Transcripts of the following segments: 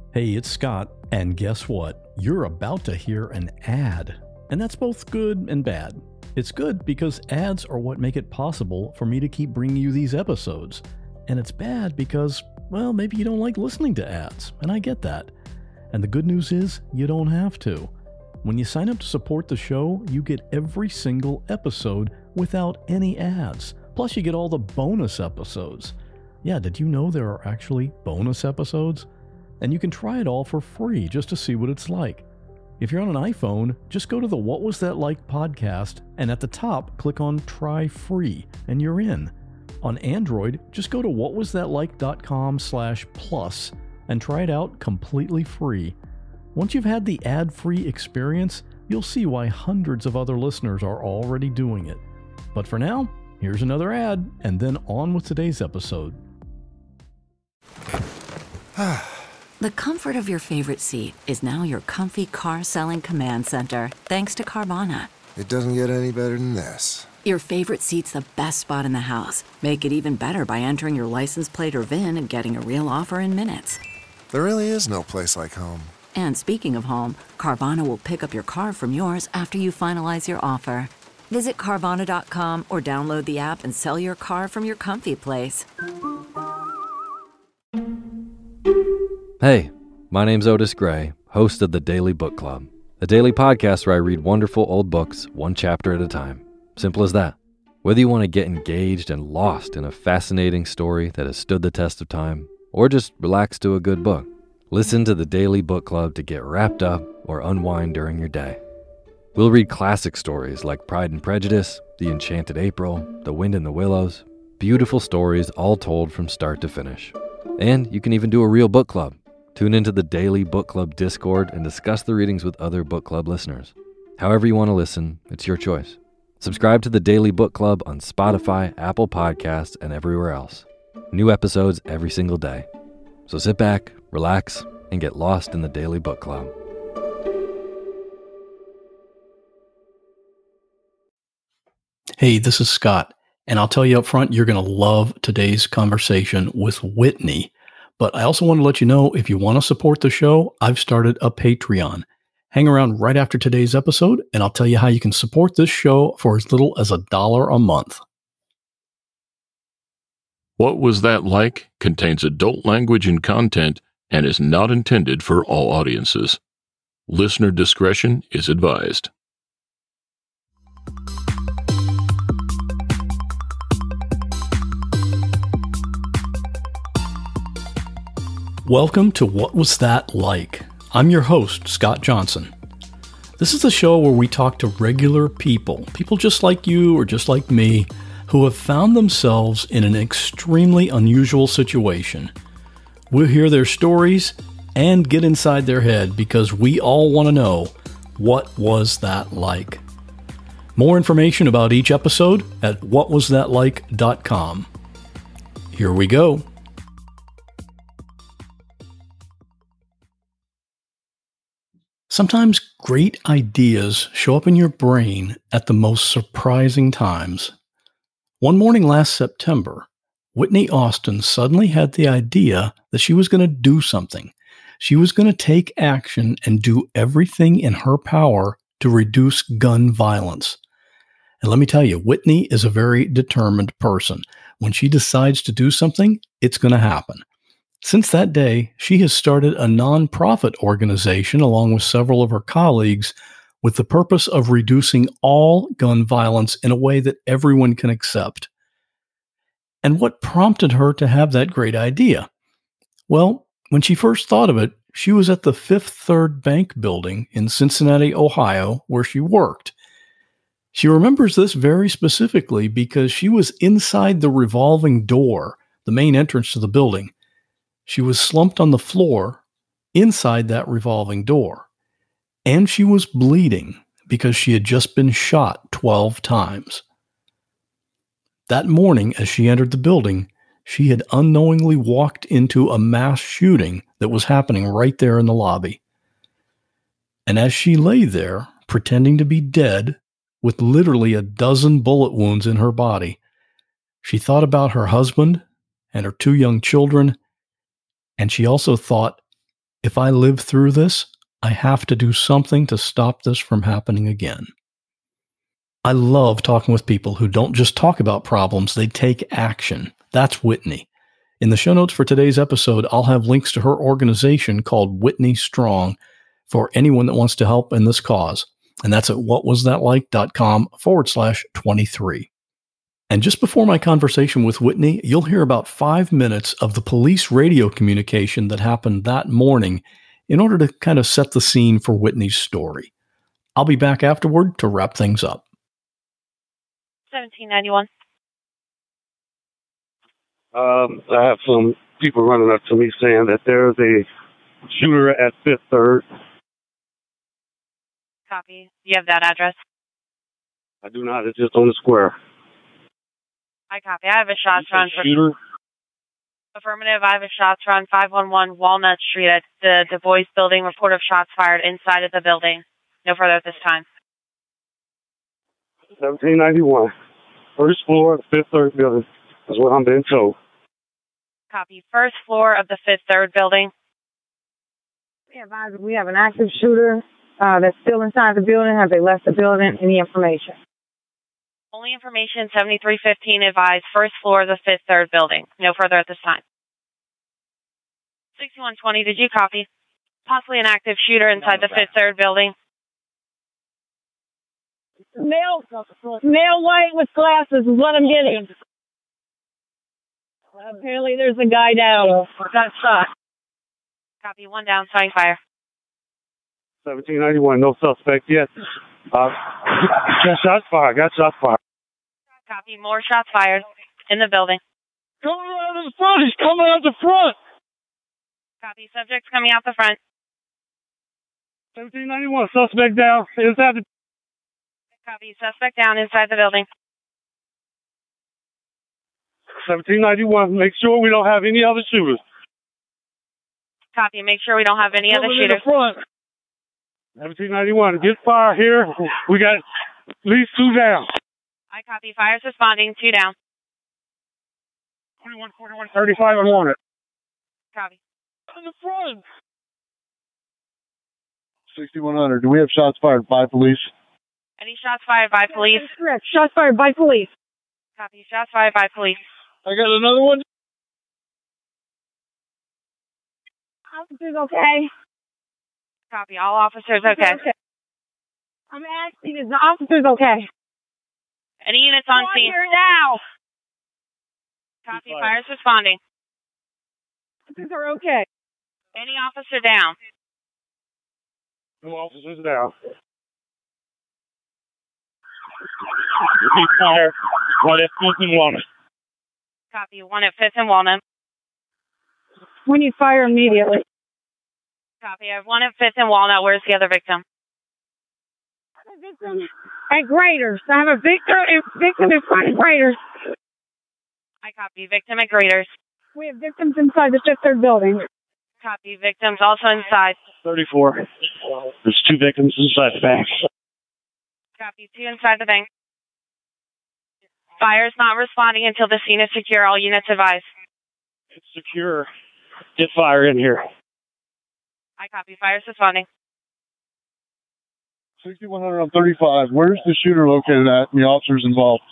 Hey, it's Scott, and guess what? You're about to hear an ad. And that's both good and bad. It's good because ads are what make it possible for me to keep bringing you these episodes. And it's bad because, well, maybe you don't like listening to ads, and I get that. And the good news is, you don't have to. When you sign up to support the show, you get every single episode without any ads. Plus, you get all the bonus episodes. Yeah, did you know there are actually bonus episodes? And you can try it all for free just to see what it's like. If you're on an iPhone, just go to the What Was That Like podcast, and at the top, click on Try Free, and you're in. On Android, just go to whatwasthatlike.com/plus and try it out completely free. Once you've had the ad-free experience, you'll see why hundreds of other listeners are already doing it. But for now, here's another ad, and then on with today's episode. The comfort of your favorite seat is now your comfy car selling command center, thanks to Carvana. It doesn't get any better than this. Your favorite seat's the best spot in the house. Make it even better by entering your license plate or VIN and getting a real offer in minutes. There really is no place like home. And speaking of home, Carvana will pick up your car from yours after you finalize your offer. Visit Carvana.com or download the app and sell your car from your comfy place. Hey, my name's Otis Gray, host of the Daily Book Club, a daily podcast where I read wonderful old books one chapter at a time. Simple as that. Whether you want to get engaged and lost in a fascinating story that has stood the test of time, or just relax to a good book, listen to the Daily Book Club to get wrapped up or unwind during your day. We'll read classic stories like Pride and Prejudice, The Enchanted April, The Wind in the Willows, beautiful stories all told from start to finish. And you can even do a real book club. Tune into the Daily Book Club Discord and discuss the readings with other book club listeners. However you want to listen, it's your choice. Subscribe to the Daily Book Club on Spotify, Apple Podcasts, and everywhere else. New episodes every single day. So sit back, relax, and get lost in the Daily Book Club. Hey, this is Scott, and I'll tell you up front, you're going to love today's conversation with Whitney. But I also want to let you know, if you want to support the show, I've started a Patreon. Hang around right after today's episode, and I'll tell you how you can support this show for as little as $1 a month. What Was That Like? Contains adult language and content and is not intended for all audiences. Listener discretion is advised. Welcome to What Was That Like? I'm your host, Scott Johnson. This is the show where we talk to regular people just like you or just like me, who have found themselves in an extremely unusual situation. We'll hear their stories and get inside their head because we all want to know, what was that like? More information about each episode at whatwasthatlike.com. Here we go. Sometimes great ideas show up in your brain at the most surprising times. One morning last September, Whitney Austin suddenly had the idea that she was going to do something. She was going to take action and do everything in her power to reduce gun violence. And let me tell you, Whitney is a very determined person. When she decides to do something, it's going to happen. Since that day, she has started a nonprofit organization along with several of her colleagues with the purpose of reducing all gun violence in a way that everyone can accept. And what prompted her to have that great idea? Well, when she first thought of it, she was at the Fifth Third Bank building in Cincinnati, Ohio, where she worked. She remembers this very specifically because she was inside the revolving door, the main entrance to the building. She was slumped on the floor inside that revolving door, and she was bleeding because she had just been shot 12 times. That morning, as she entered the building, she had unknowingly walked into a mass shooting that was happening right there in the lobby. And as she lay there, pretending to be dead, with literally a dozen bullet wounds in her body, she thought about her husband and her 2 young children. And she also thought, If I live through this, I have to do something to stop this from happening again. I love talking with people who don't just talk about problems, they take action. That's Whitney. In the show notes for today's episode, I'll have links to her organization called Whitney Strong for anyone that wants to help in this cause. And that's at whatwasthatlike.com/23. And just before my conversation with Whitney, you'll hear about 5 minutes of the police radio communication that happened that morning in order to kind of set the scene for Whitney's story. I'll be back afterward to wrap things up. 1791. I have some people running up to me saying that there's a shooter at Fifth Third. Copy. Do you have that address? I do not. It's just on the square. I copy. I have a shots run for Shooter? affirmative. I have a shots run 511 Walnut Street at the Du Bois building. Report of shots fired inside of the building. No further at this time. 1791. First floor of the Fifth Third building is what I'm being told. Copy. First floor of the Fifth Third building. We have an active shooter that's still inside the building. Have they left the building? Any information? Only information 7315 advised. First floor of the Fifth Third building. No further at this time. 6120. Did you copy? Possibly an active shooter inside the Fifth Third building. Male white with glasses is what I'm getting. Apparently there's a guy down. Got shot. Copy. One down. Starting fire. 1791. No suspect yet. Got shots fired. Copy. More shots fired in the building. Coming out of the front. He's coming out the front. Copy. Subjects coming out the front. 1791. Suspect down. Inside the... Copy. Suspect down inside the building. 1791. Make sure we don't have any other shooters. Copy. Make sure we don't have any other Coming in shooters. the front. 1791. Get fire here. We got at least 2 down. I copy. Fires responding. 2 down. 21, 41, 35. I want it. Copy. In the front. 6100. Do we have shots fired by police? Any shots fired by police? Correct. Shots fired by police. Copy. Shots fired by police. I got another one. Officers okay? Copy. All officers okay. I'm asking, is the officers okay? Any units on Come scene? here now. Copy. Fires responding. Officers are okay. Any officer down? No officers down. Repeat fire. One at Fifth and Walnut. Copy. 1 at 5th and Walnut. We need fire immediately. Copy. I have 1 at 5th and Walnut. Where's the other victim? Victim at Graders. I have a victim in front of Graders. I copy. Victim at Graders. We have victims inside the Fifth Third building. Copy. Victims also inside. 34. There's 2 victims inside the bank. Copy. 2 inside the bank. Fire is not responding until the scene is secure. All units advised. It's secure. Get fire in here. I copy. Fire is responding. 6100 on 35. Where's the shooter located at and the officers involved?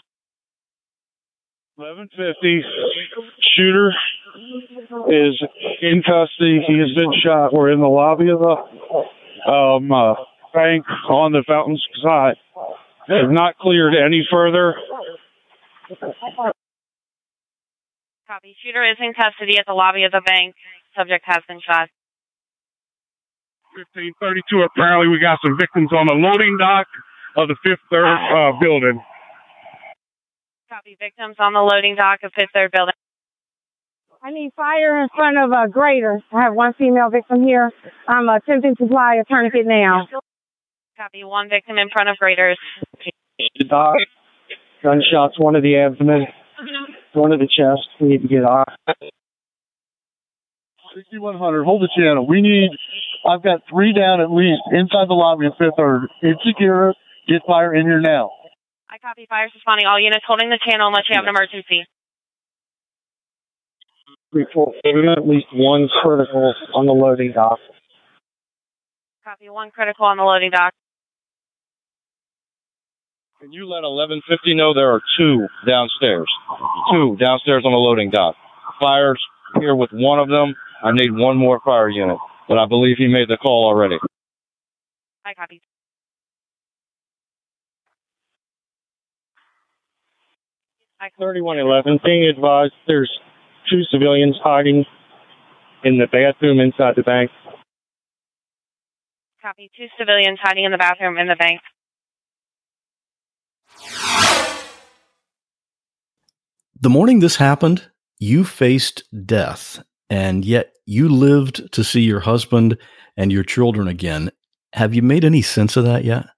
1150. Shooter is in custody. He has been shot. We're in the lobby of the bank on the Fountains side. Have not cleared any further. Copy. Shooter is in custody at the lobby of the bank. Subject has been shot. 1532. Apparently, we got some victims on the loading dock of the Fifth Third building. Copy. Victims on the loading dock of Fifth Third building. I need fire in front of Graders. I have 1 female victim here. I'm attempting to apply a tourniquet now. Copy. 1 victim in front of Graders. The dock. Gunshots, 1 of the abdomen, 1 of the chest. We need to get off. 6100. Hold the channel. I've got 3 down at least inside the lobby of Fifth Third. It's secure. Get fire in here now. I copy. Fire is responding. All units holding the channel unless you have an emergency. Report at least 1 critical on the loading dock. Copy. 1 critical on the loading dock. Can you let 1150 know there are 2 downstairs? 2 downstairs on the loading dock. Fire's here with one of them. I need one more fire unit, but I believe he made the call already. I copy. I 3111, being advised there's 2 civilians hiding in the bathroom inside the bank. copy. 2 civilians hiding in the bathroom in the bank. The morning this happened, you faced death, and yet you lived to see your husband and your children again. Have you made any sense of that yet?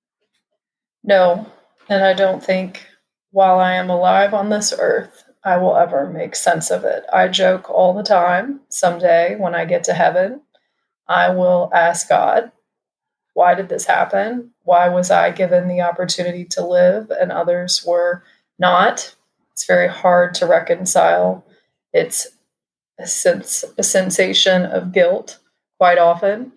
No, and I don't think while I am alive on this earth, I will ever make sense of it. I joke all the time. Someday when I get to heaven, I will ask God, why did this happen? Why was I given the opportunity to live and others were not? It's very hard to reconcile. It's a sensation of guilt quite often.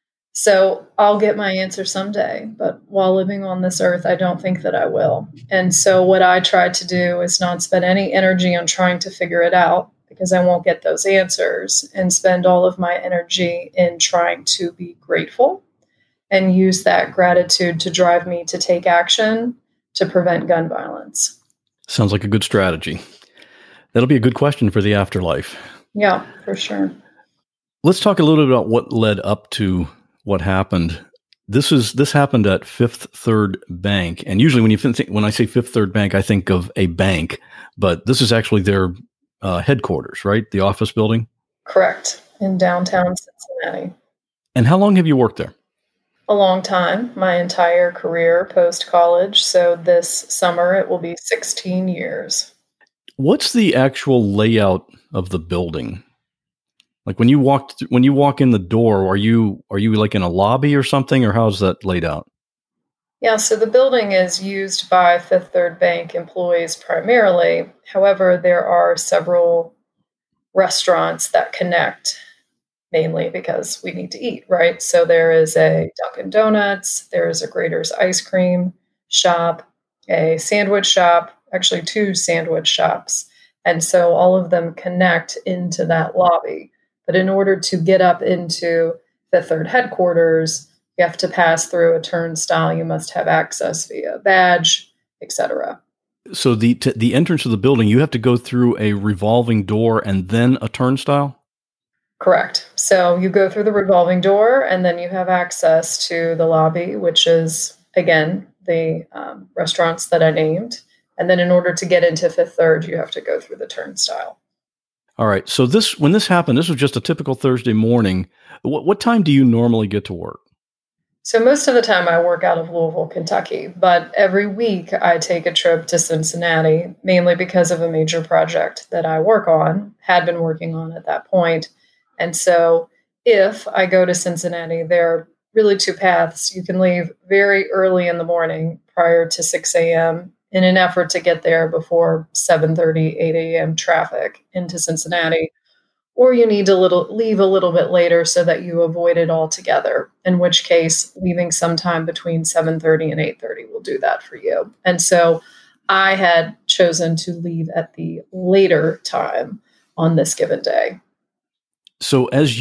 So I'll get my answer someday, but while living on this earth, I don't think that I will. And so what I try to do is not spend any energy on trying to figure it out because I won't get those answers, and spend all of my energy in trying to be grateful and use that gratitude to drive me to take action to prevent gun violence. Sounds like a good strategy. That'll be a good question for the afterlife. Yeah, for sure. Let's talk a little bit about what led up to what happened. This happened at Fifth Third Bank, and usually when I say Fifth Third Bank, I think of a bank, but this is actually their headquarters, right? The office building. Correct, in downtown Cincinnati. And how long have you worked there? A long time, my entire career post-college. So this summer it will be 16 years. What's the actual layout of the building? Like when you walk in the door, are you like in a lobby or something, or how's that laid out? Yeah, so the building is used by Fifth Third Bank employees primarily. However, there are several restaurants that connect, mainly because we need to eat, right? So there is a Dunkin' Donuts, there is a Grater's ice cream shop, a sandwich shop, actually 2 sandwich shops. And so all of them connect into that lobby. But in order to get up into the Third headquarters, you have to pass through a turnstile. You must have access via badge, etc. So the entrance of the building, you have to go through a revolving door and then a turnstile? Correct. So you go through the revolving door and then you have access to the lobby, which is, again, the restaurants that I named. And then in order to get into Fifth Third, you have to go through the turnstile. All right. So when this happened, this was just a typical Thursday morning. What time do you normally get to work? So most of the time I work out of Louisville, Kentucky, but every week I take a trip to Cincinnati, mainly because of a major project that I had been working on at that point. And so if I go to Cincinnati, there are really 2 paths. You can leave very early in the morning prior to 6 a.m. in an effort to get there before 7:30, 8 a.m. traffic into Cincinnati, or you need to leave a little bit later so that you avoid it altogether, in which case leaving sometime between 7:30 and 8:30 will do that for you. And so I had chosen to leave at the later time on this given day. So as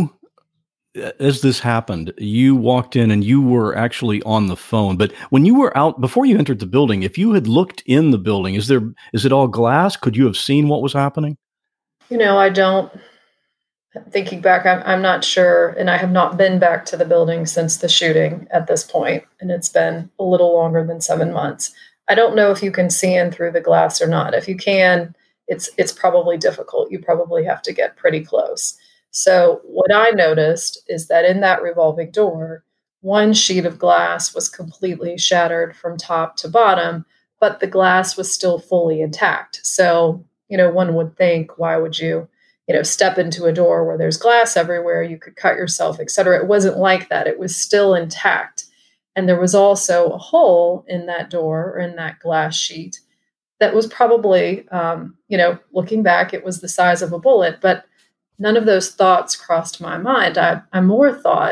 this happened, you walked in and you were actually on the phone. But when you were out, before you entered the building, if you had looked in the building, is it all glass? Could you have seen what was happening? I don't. Thinking back, I'm not sure. And I have not been back to the building since the shooting at this point, and it's been a little longer than 7 months. I don't know if you can see in through the glass or not. If you can, it's probably difficult. You probably have to get pretty close. So what I noticed is that in that revolving door, one sheet of glass was completely shattered from top to bottom, but the glass was still fully intact. So, one would think, why would you, step into a door where there's glass everywhere, you could cut yourself, et cetera. It wasn't like that. It was still intact. And there was also a hole in that door, or in that glass sheet, that was probably, looking back, it was the size of a bullet, but none of those thoughts crossed my mind. I more thought,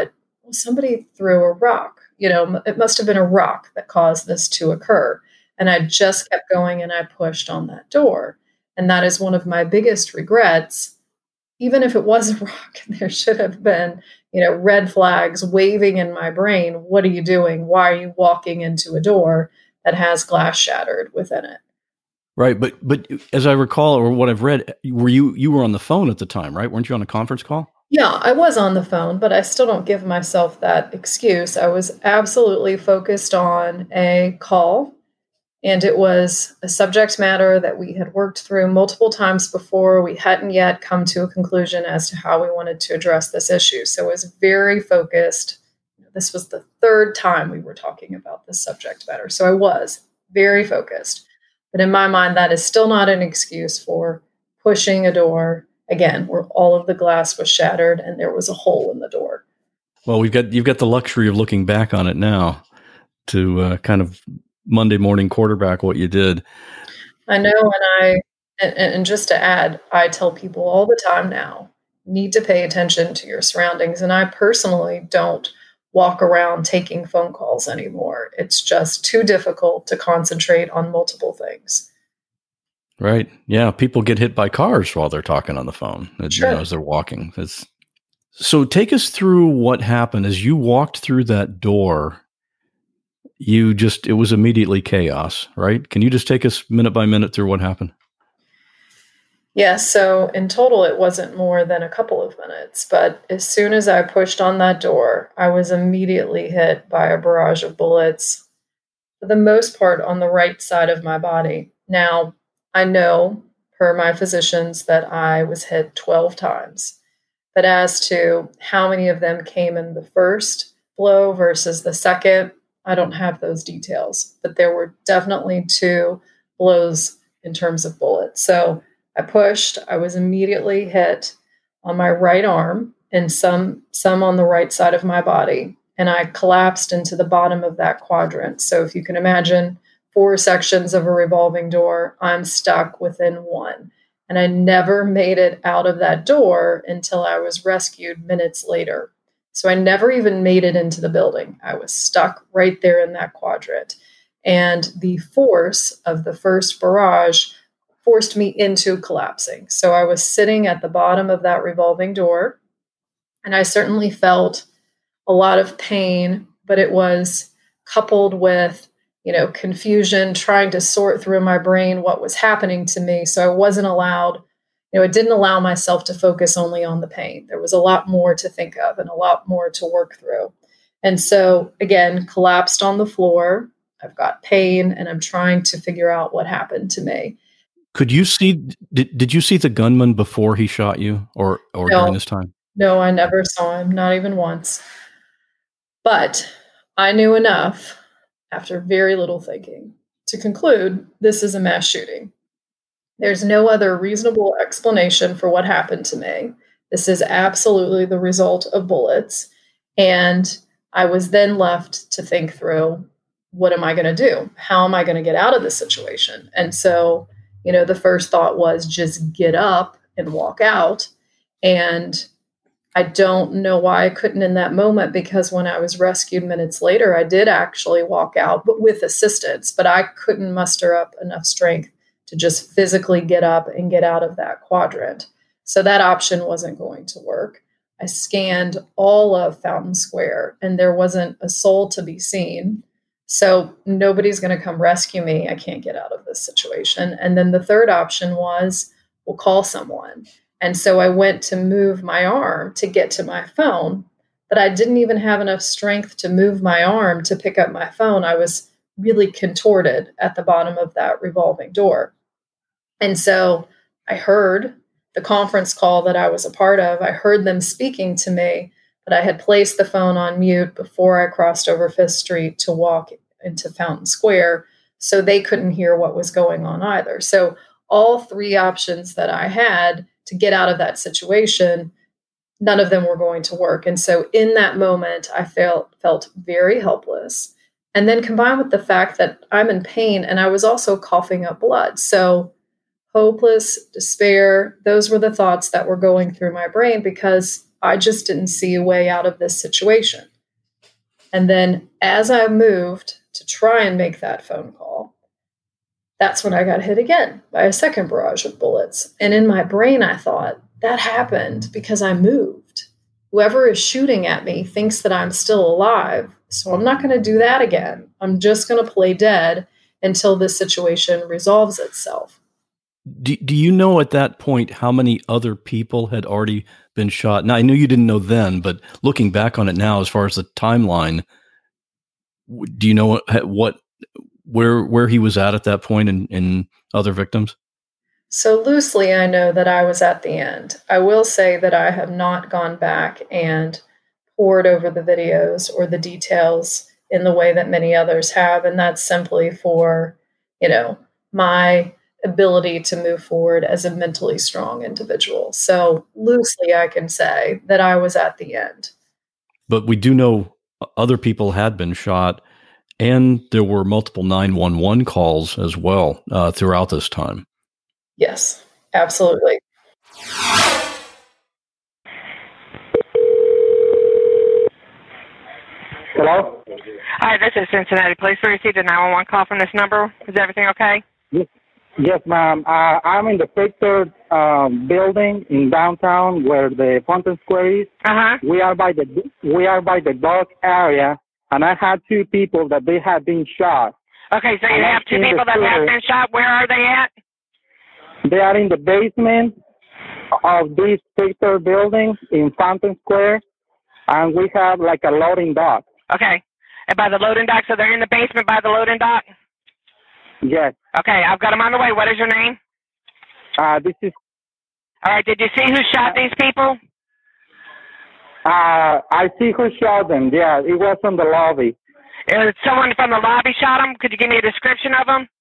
well, somebody threw a rock. It must have been a rock that caused this to occur. And I just kept going and I pushed on that door. And that is one of my biggest regrets. Even if it was a rock, there should have been, red flags waving in my brain. What are you doing? Why are you walking into a door that has glass shattered within it? Right. But as I recall, or what I've read, you were on the phone at the time, right? Weren't you on a conference call? Yeah, I was on the phone, but I still don't give myself that excuse. I was absolutely focused on a call, and it was a subject matter that we had worked through multiple times before. We hadn't yet come to a conclusion as to how we wanted to address this issue. So it was very focused. This was the third time we were talking about this subject matter. So I was very focused. But in my mind, that is still not an excuse for pushing a door, again, where all of the glass was shattered and there was a hole in the door. Well, you've got the luxury of looking back on it now to kind of Monday morning quarterback what you did. I know, and just to add, I tell people all the time now, need to pay attention to your surroundings. And I personally don't walk around taking phone calls anymore. It's just too difficult to concentrate on multiple things. Right. Yeah. People get hit by cars while they're talking on the phone, Sure. as they're walking. So take us through what happened as you walked through that door. It was immediately chaos, right? Can you just take us minute by minute through what happened? Yes. So in total, it wasn't more than a couple of minutes. But as soon as I pushed on that door, I was immediately hit by a barrage of bullets, for the most part on the right side of my body. Now, I know, per my physicians, that I was hit 12 times. But as to how many of them came in the first blow versus the second, I don't have those details. But there were definitely 2 blows in terms of bullets. So I pushed. I was immediately hit on my right arm and some on the right side of my body. And I collapsed into the bottom of that quadrant. So if you can imagine 4 sections of a revolving door, I'm stuck within 1. And I never made it out of that door until I was rescued minutes later. So I never even made it into the building. I was stuck right there in that quadrant. And the force of the first barrage forced me into collapsing. So I was sitting at the bottom of that revolving door, and I certainly felt a lot of pain, but it was coupled with, confusion, trying to sort through my brain what was happening to me. So I wasn't allowed, it didn't allow myself to focus only on the pain. There was a lot more to think of and a lot more to work through. And so again, collapsed on the floor. I've got pain and I'm trying to figure out what happened to me. Could you see, did you see the gunman before he shot you or No. during this time? No, I never saw him, not even once. But I knew enough, after very little thinking, to conclude this is a mass shooting. There's no other reasonable explanation for what happened to me. This is absolutely the result of bullets. And I was then left to think through, what am I going to do? How am I going to get out of this situation? And so, the first thought was just get up and walk out. And I don't know why I couldn't in that moment, because when I was rescued minutes later, I did actually walk out, but with assistance. But I couldn't muster up enough strength to just physically get up and get out of that quadrant. So that option wasn't going to work. I scanned all of Fountain Square, and there wasn't a soul to be seen. So nobody's going to come rescue me. I can't get out of this situation. And then the third option was, we'll call someone. And so I went to move my arm to get to my phone, but I didn't even have enough strength to move my arm to pick up my phone. I was really contorted at the bottom of that revolving door. And so I heard the conference call that I was a part of. I heard them speaking to me, but I had placed the phone on mute before I crossed over 5th Street to walk into Fountain Square, so they couldn't hear what was going on either. So all 3 options that I had to get out of that situation, none of them were going to work. And so in that moment, I felt very helpless. And then combined with the fact that I'm in pain and I was also coughing up blood. So hopeless, despair, those were the thoughts that were going through my brain, because I just didn't see a way out of this situation. And then as I moved to try and make that phone call, that's when I got hit again by a second barrage of bullets. And in my brain, I thought, that happened because I moved. Whoever is shooting at me thinks that I'm still alive, so I'm not going to do that again. I'm just going to play dead until this situation resolves itself. Do you know at that point how many other people had already been shot? Now, I knew you didn't know then, but looking back on it now, as far as the timeline, do you know where he was at that point in other victims? So loosely, I know that I was at the end. I will say that I have not gone back and pored over the videos or the details in the way that many others have. And that's simply for, my ability to move forward as a mentally strong individual. So loosely, I can say that I was at the end. But we do know other people had been shot, and there were multiple 911 calls as well throughout this time. Yes, absolutely. Hello? Hi, this is Cincinnati Police. We received a 911 call from this number. Is everything okay? Yes, ma'am. I'm in the Victor building in downtown where the Fountain Square is. Uh-huh. We are by the dock area, and I had two people that they had been shot. Okay, so you have two people that have been shot. Where are they at? They are in the basement of this Victor building in Fountain Square, and we have like a loading dock. Okay. And by the loading dock, so they're in the basement by the loading dock? Yes. Okay, I've got them on the way. What is your name? This is... All right, did you see who shot these people? I see who shot them. Yeah, it was from the lobby. Someone from the lobby shot them? Could you give me a description of them?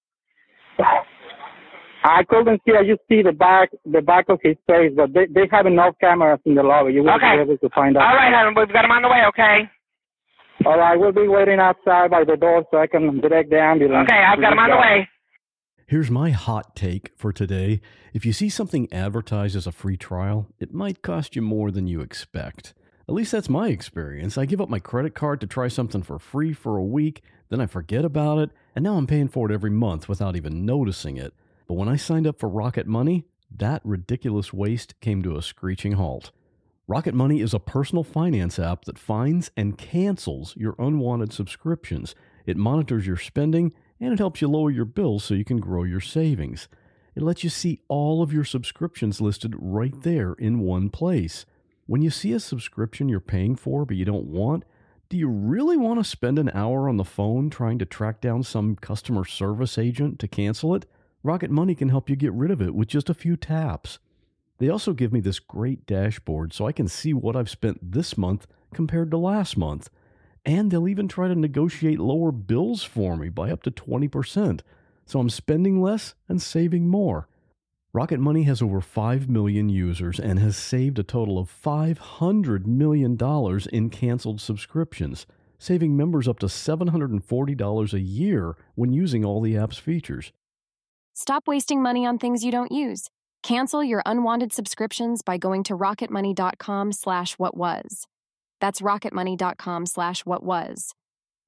I couldn't see. I just see the back of his face, but they have enough cameras in the lobby. You will be able to find out. All right, honey, we've got them on the way, okay? All right, we'll be waiting outside by the door so I can direct the ambulance. Okay, I've got them on the way. Here's my hot take for today. If you see something advertised as a free trial, it might cost you more than you expect. At least that's my experience. I give up my credit card to try something for free for a week, then I forget about it, and now I'm paying for it every month without even noticing it. But when I signed up for Rocket Money, that ridiculous waste came to a screeching halt. Rocket Money is a personal finance app that finds and cancels your unwanted subscriptions. It monitors your spending, and it helps you lower your bills so you can grow your savings. It lets you see all of your subscriptions listed right there in one place. When you see a subscription you're paying for but you don't want, do you really want to spend an hour on the phone trying to track down some customer service agent to cancel it? Rocket Money can help you get rid of it with just a few taps. They also give me this great dashboard so I can see what I've spent this month compared to last month. And they'll even try to negotiate lower bills for me by up to 20%. So I'm spending less and saving more. Rocket Money has over 5 million users and has saved a total of $500 million in canceled subscriptions, saving members up to $740 a year when using all the app's features. Stop wasting money on things you don't use. Cancel your unwanted subscriptions by going to rocketmoney.com/whatwas. That's rocketmoney.com/whatwas.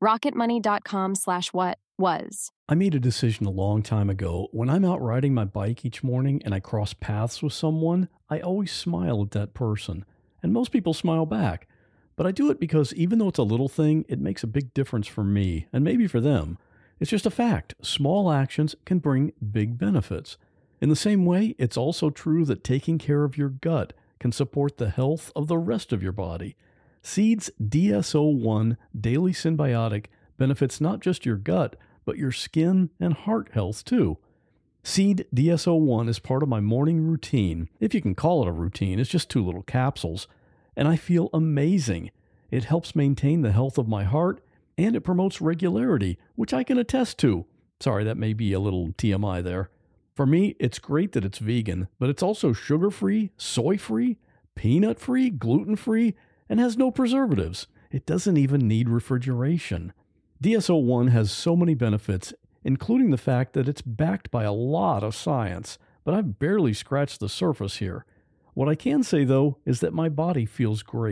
rocketmoney.com/whatwas. I made a decision a long time ago. When I'm out riding my bike each morning and I cross paths with someone, I always smile at that person. And most people smile back. But I do it because even though it's a little thing, it makes a big difference for me and maybe for them. It's just a fact. Small actions can bring big benefits. In the same way, it's also true that taking care of your gut can support the health of the rest of your body. Seed's DSO1 Daily Symbiotic benefits not just your gut, but your skin and heart health too. Seed DSO1 is part of my morning routine. If you can call it a routine, it's just 2 little capsules. And I feel amazing. It helps maintain the health of my heart, and it promotes regularity, which I can attest to. Sorry, that may be a little TMI there. For me, it's great that it's vegan, but it's also sugar-free, soy-free, peanut-free, gluten-free, and has no preservatives. It doesn't even need refrigeration. DSO1 has so many benefits, including the fact that it's backed by a lot of science, but I've barely scratched the surface here. What I can say, though, is that my body feels great.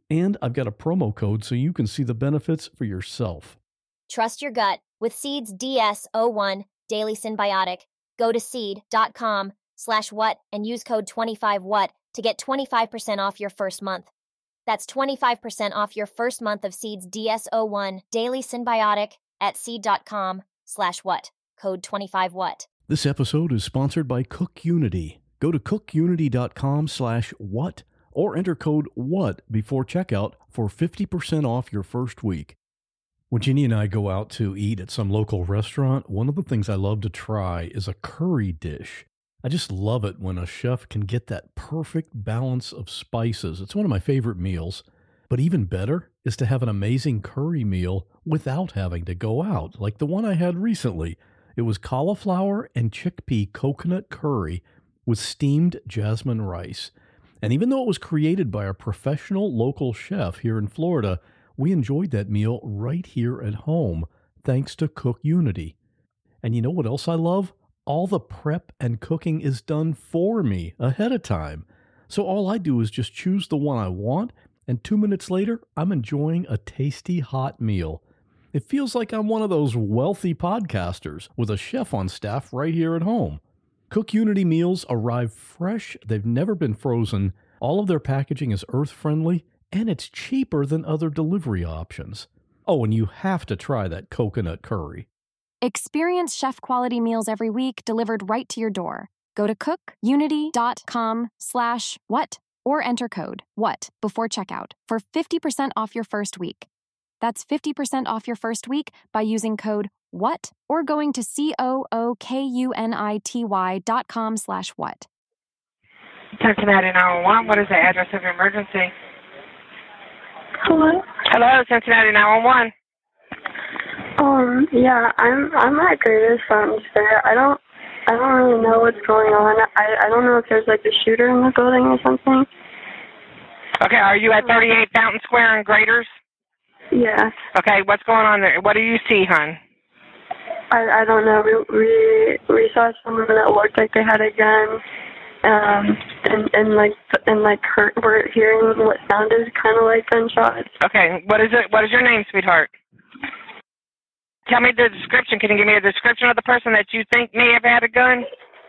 And I've got a promo code so you can see the benefits for yourself. Trust your gut with Seed's DS-01 Daily Synbiotic. Go to seed.com/what and use code 25what to get 25% off your first month. That's 25% off your first month of Seed's DS-01 Daily Synbiotic at seed.com/what. Code 25what. This episode is sponsored by CookUnity. Go to cookunity.com/what or enter code WHAT before checkout for 50% off your first week. When Ginny and I go out to eat at some local restaurant, one of the things I love to try is a curry dish. I just love it when a chef can get that perfect balance of spices. It's one of my favorite meals. But even better is to have an amazing curry meal without having to go out, like the one I had recently. It was cauliflower and chickpea coconut curry with steamed jasmine rice. And even though it was created by a professional local chef here in Florida, we enjoyed that meal right here at home, thanks to CookUnity. And you know what else I love? All the prep and cooking is done for me ahead of time. So all I do is just choose the one I want, and 2 minutes later, I'm enjoying a tasty hot meal. It feels like I'm one of those wealthy podcasters with a chef on staff right here at home. CookUnity meals arrive fresh. They've never been frozen. All of their packaging is earth-friendly, and it's cheaper than other delivery options. Oh, and you have to try that coconut curry. Experience chef-quality meals every week delivered right to your door. Go to cookunity.com/what or enter code WHAT before checkout for 50% off your first week. That's 50% off your first week by using code WHAT or going to cookunity.com/what. Cincinnati 911, what is the address of your emergency? Hello? Hello, Cincinnati 911. Yeah, I'm at Greatest Fountain Square. I don't really know what's going on. I don't know if there's like a shooter in the building or something. Okay, are you at 38 Fountain Square in Graders? Yeah. Okay, what's going on there? What do you see, hon? I don't know. We saw someone that looked like they had a gun. We're hearing what sounded kind of like gunshots. Okay, what is it? What is your name, sweetheart? Tell me the description. Can you give me a description of the person that you think may have had a gun?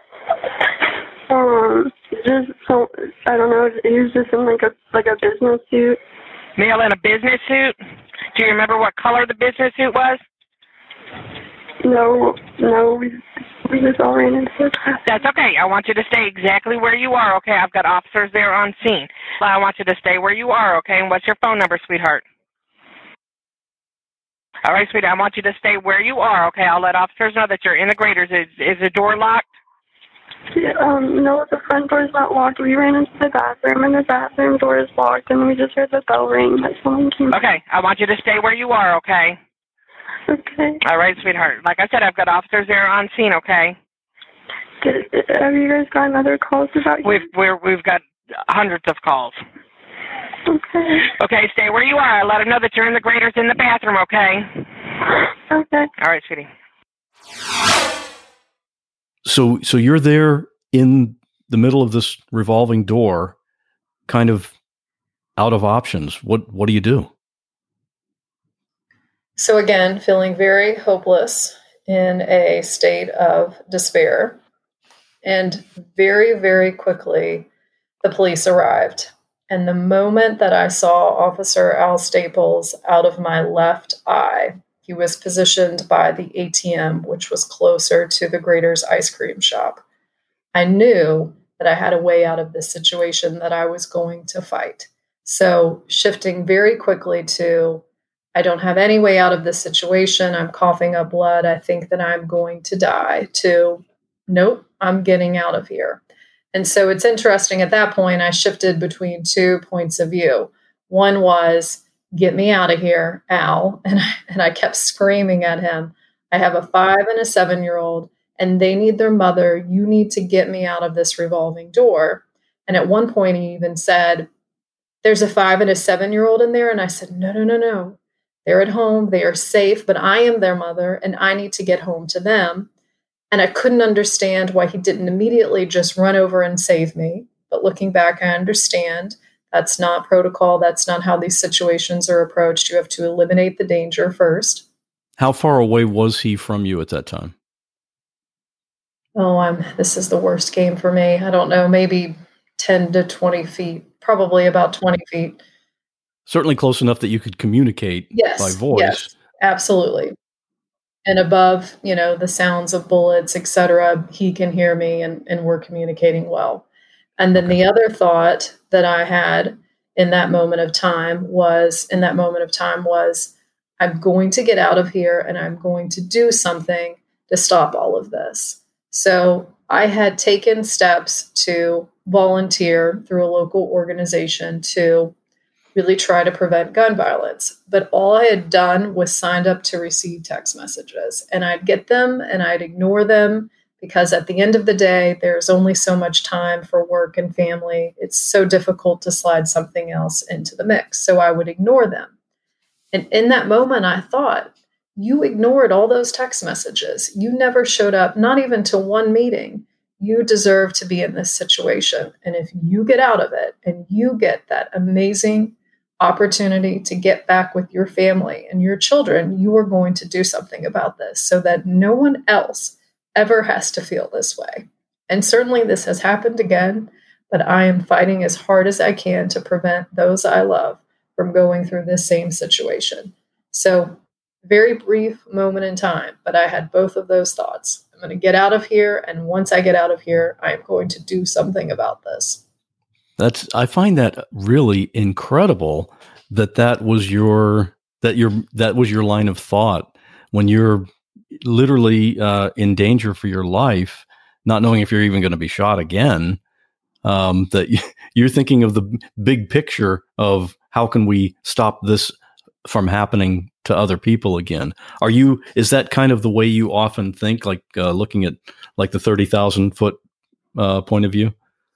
I don't know. He was just in like a business suit. Male in a business suit? Do you remember what color the business suit was? No, we just all ran into it. That's okay. I want you to stay exactly where you are, okay? I've got officers there on scene. I want you to stay where you are, okay? And what's your phone number, sweetheart? All right, sweetie, I want you to stay where you are, okay? I'll let officers know that you're in the Graders. Is the door locked? Yeah, no, the front door is not locked. We ran into the bathroom, and the bathroom door is locked, and we just heard the bell ring that someone came. Okay, I want you to stay where you are, okay? Okay. All right, sweetheart. Like I said, I've got officers there on scene, okay? Have you guys gotten other calls about you? We've got hundreds of calls. Okay. Okay, stay where you are. Let them know that you're in the Graders in the bathroom, okay? Okay. All right, sweetie. So you're there in the middle of this revolving door, kind of out of options. What do you do? So again, feeling very hopeless, in a state of despair. And very, very quickly, the police arrived. And the moment that I saw Officer Al Staples out of my left eye, he was positioned by the ATM, which was closer to the Graders ice cream shop. I knew that I had a way out of this situation that I was going to fight. So shifting very quickly to, I don't have any way out of this situation. I'm coughing up blood. I think that I'm going to die, to, nope, I'm getting out of here. And so it's interesting, at that point, I shifted between 2 points of view. One was, get me out of here, Al. And I kept screaming at him. I have a 5 and a 7-year-old, and they need their mother. You need to get me out of this revolving door. And at one point, he even said, there's a 5 and a 7-year-old in there. And I said, no. They're at home. They are safe, but I am their mother, and I need to get home to them. And I couldn't understand why he didn't immediately just run over and save me. But looking back, I understand That's not protocol. That's not how these situations are approached. You have to eliminate the danger first. How far away was he from you at that time? Oh, this is the worst game for me. I don't know, maybe 10 to 20 feet, probably about 20 feet. Certainly close enough that you could communicate by voice. Yes, absolutely. And above, the sounds of bullets, etc., he can hear me and we're communicating well. And then the other thought that I had in that moment of time was, I'm going to get out of here and I'm going to do something to stop all of this. So I had taken steps to volunteer through a local organization to really try to prevent gun violence. But all I had done was signed up to receive text messages, and I'd get them and I'd ignore them because at the end of the day, there's only so much time for work and family. It's so difficult to slide something else into the mix. So I would ignore them. And in that moment, I thought, you ignored all those text messages. You never showed up, not even to one meeting. You deserve to be in this situation. And if you get out of it and you get that amazing opportunity to get back with your family and your children, you are going to do something about this so that no one else ever has to feel this way. And certainly this has happened again, but I am fighting as hard as I can to prevent those I love from going through this same situation. So very brief moment in time, but I had both of those thoughts. I'm going to get out of here, and once I get out of here, I am going to do something about this. I find that really incredible that was your line of thought when you're literally in danger for your life, not knowing if you're even going to be shot again. That you're thinking of the big picture of how can we stop this from happening to other people again. Is that kind of the way you often think, like looking at like the 30,000 foot point of view?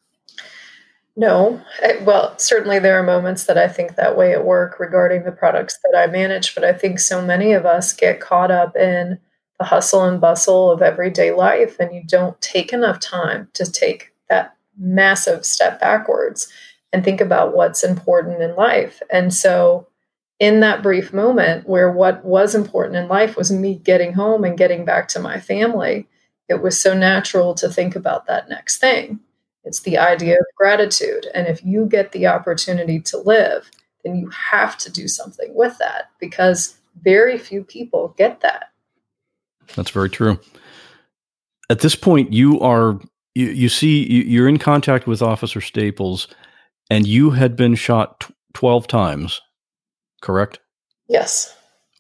No. Well, certainly there are moments that I think that way at work regarding the products that I manage, but I think so many of us get caught up in the hustle and bustle of everyday life, and you don't take enough time to take that massive step backwards and think about what's important in life. And so in that brief moment where what was important in life was me getting home and getting back to my family, it was so natural to think about that next thing. It's the idea of gratitude. And if you get the opportunity to live, then you have to do something with that because very few people get that. That's very true. At this point, you're in contact with Officer Staples, and you had been shot 12 times. Correct? Yes.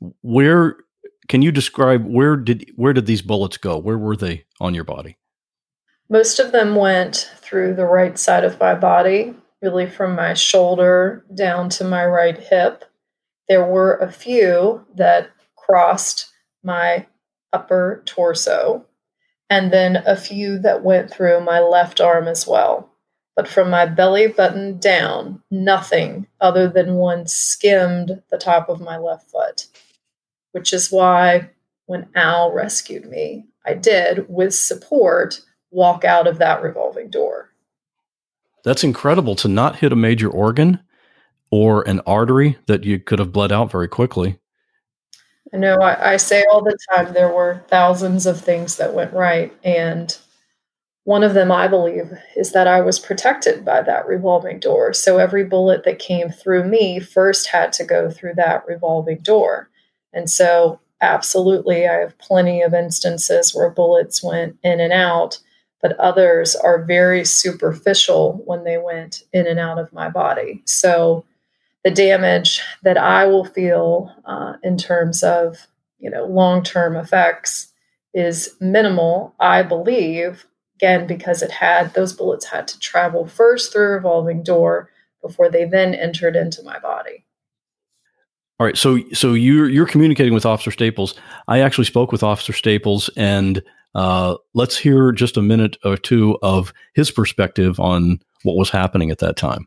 Can you describe where did these bullets go? Where were they on your body? Most of them went through the right side of my body, really from my shoulder down to my right hip. There were a few that crossed my upper torso, and then a few that went through my left arm as well. But from my belly button down, nothing other than one skimmed the top of my left foot, which is why when Al rescued me, I did, with support, walk out of that revolving door. That's incredible to not hit a major organ or an artery that you could have bled out very quickly. I know I say all the time there were thousands of things that went right, and one of them, I believe, is that I was protected by that revolving door. So every bullet that came through me first had to go through that revolving door. And so absolutely, I have plenty of instances where bullets went in and out, but others are very superficial when they went in and out of my body. So the damage that I will feel in terms of, long-term effects is minimal, I believe. Again, because those bullets had to travel first through a revolving door before they then entered into my body. All right. So you're communicating with Officer Staples. I actually spoke with Officer Staples, and let's hear just a minute or two of his perspective on what was happening at that time.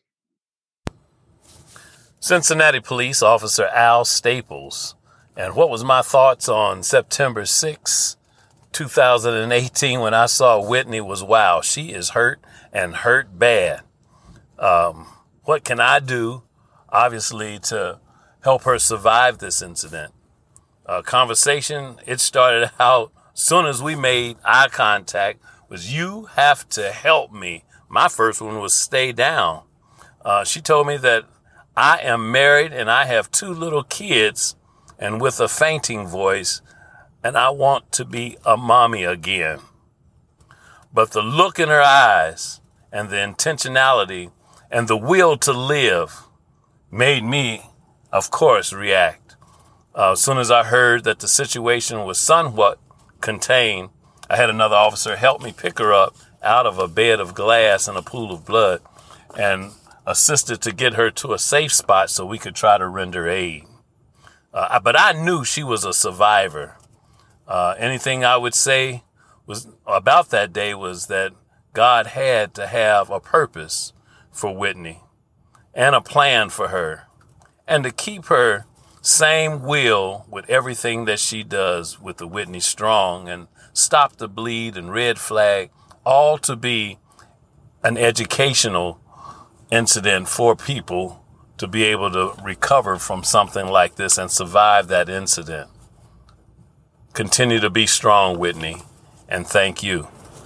Cincinnati Police Officer Al Staples. And what was my thoughts on September 6th? 2018, when I saw Whitney, was, wow, she is hurt and hurt bad. what can I do, obviously, to help her survive this incident? Conversation, it started out soon as we made eye contact, was you have to help me. My first one was stay down. She told me that I am married and I have 2 little kids, and with a fainting voice, and I want to be a mommy again. But the look in her eyes and the intentionality and the will to live made me, of course, react. As soon as I heard that the situation was somewhat contained, I had another officer help me pick her up out of a bed of glass and a pool of blood and assisted to get her to a safe spot so we could try to render aid. But I knew she was a survivor. Anything I would say was about that day was that God had to have a purpose for Whitney and a plan for her, and to keep her same will with everything that she does with the Whitney Strong and Stop the Bleed and Red Flag, all to be an educational incident for people to be able to recover from something like this and survive that incident. Continue to be strong, Whitney, and thank you.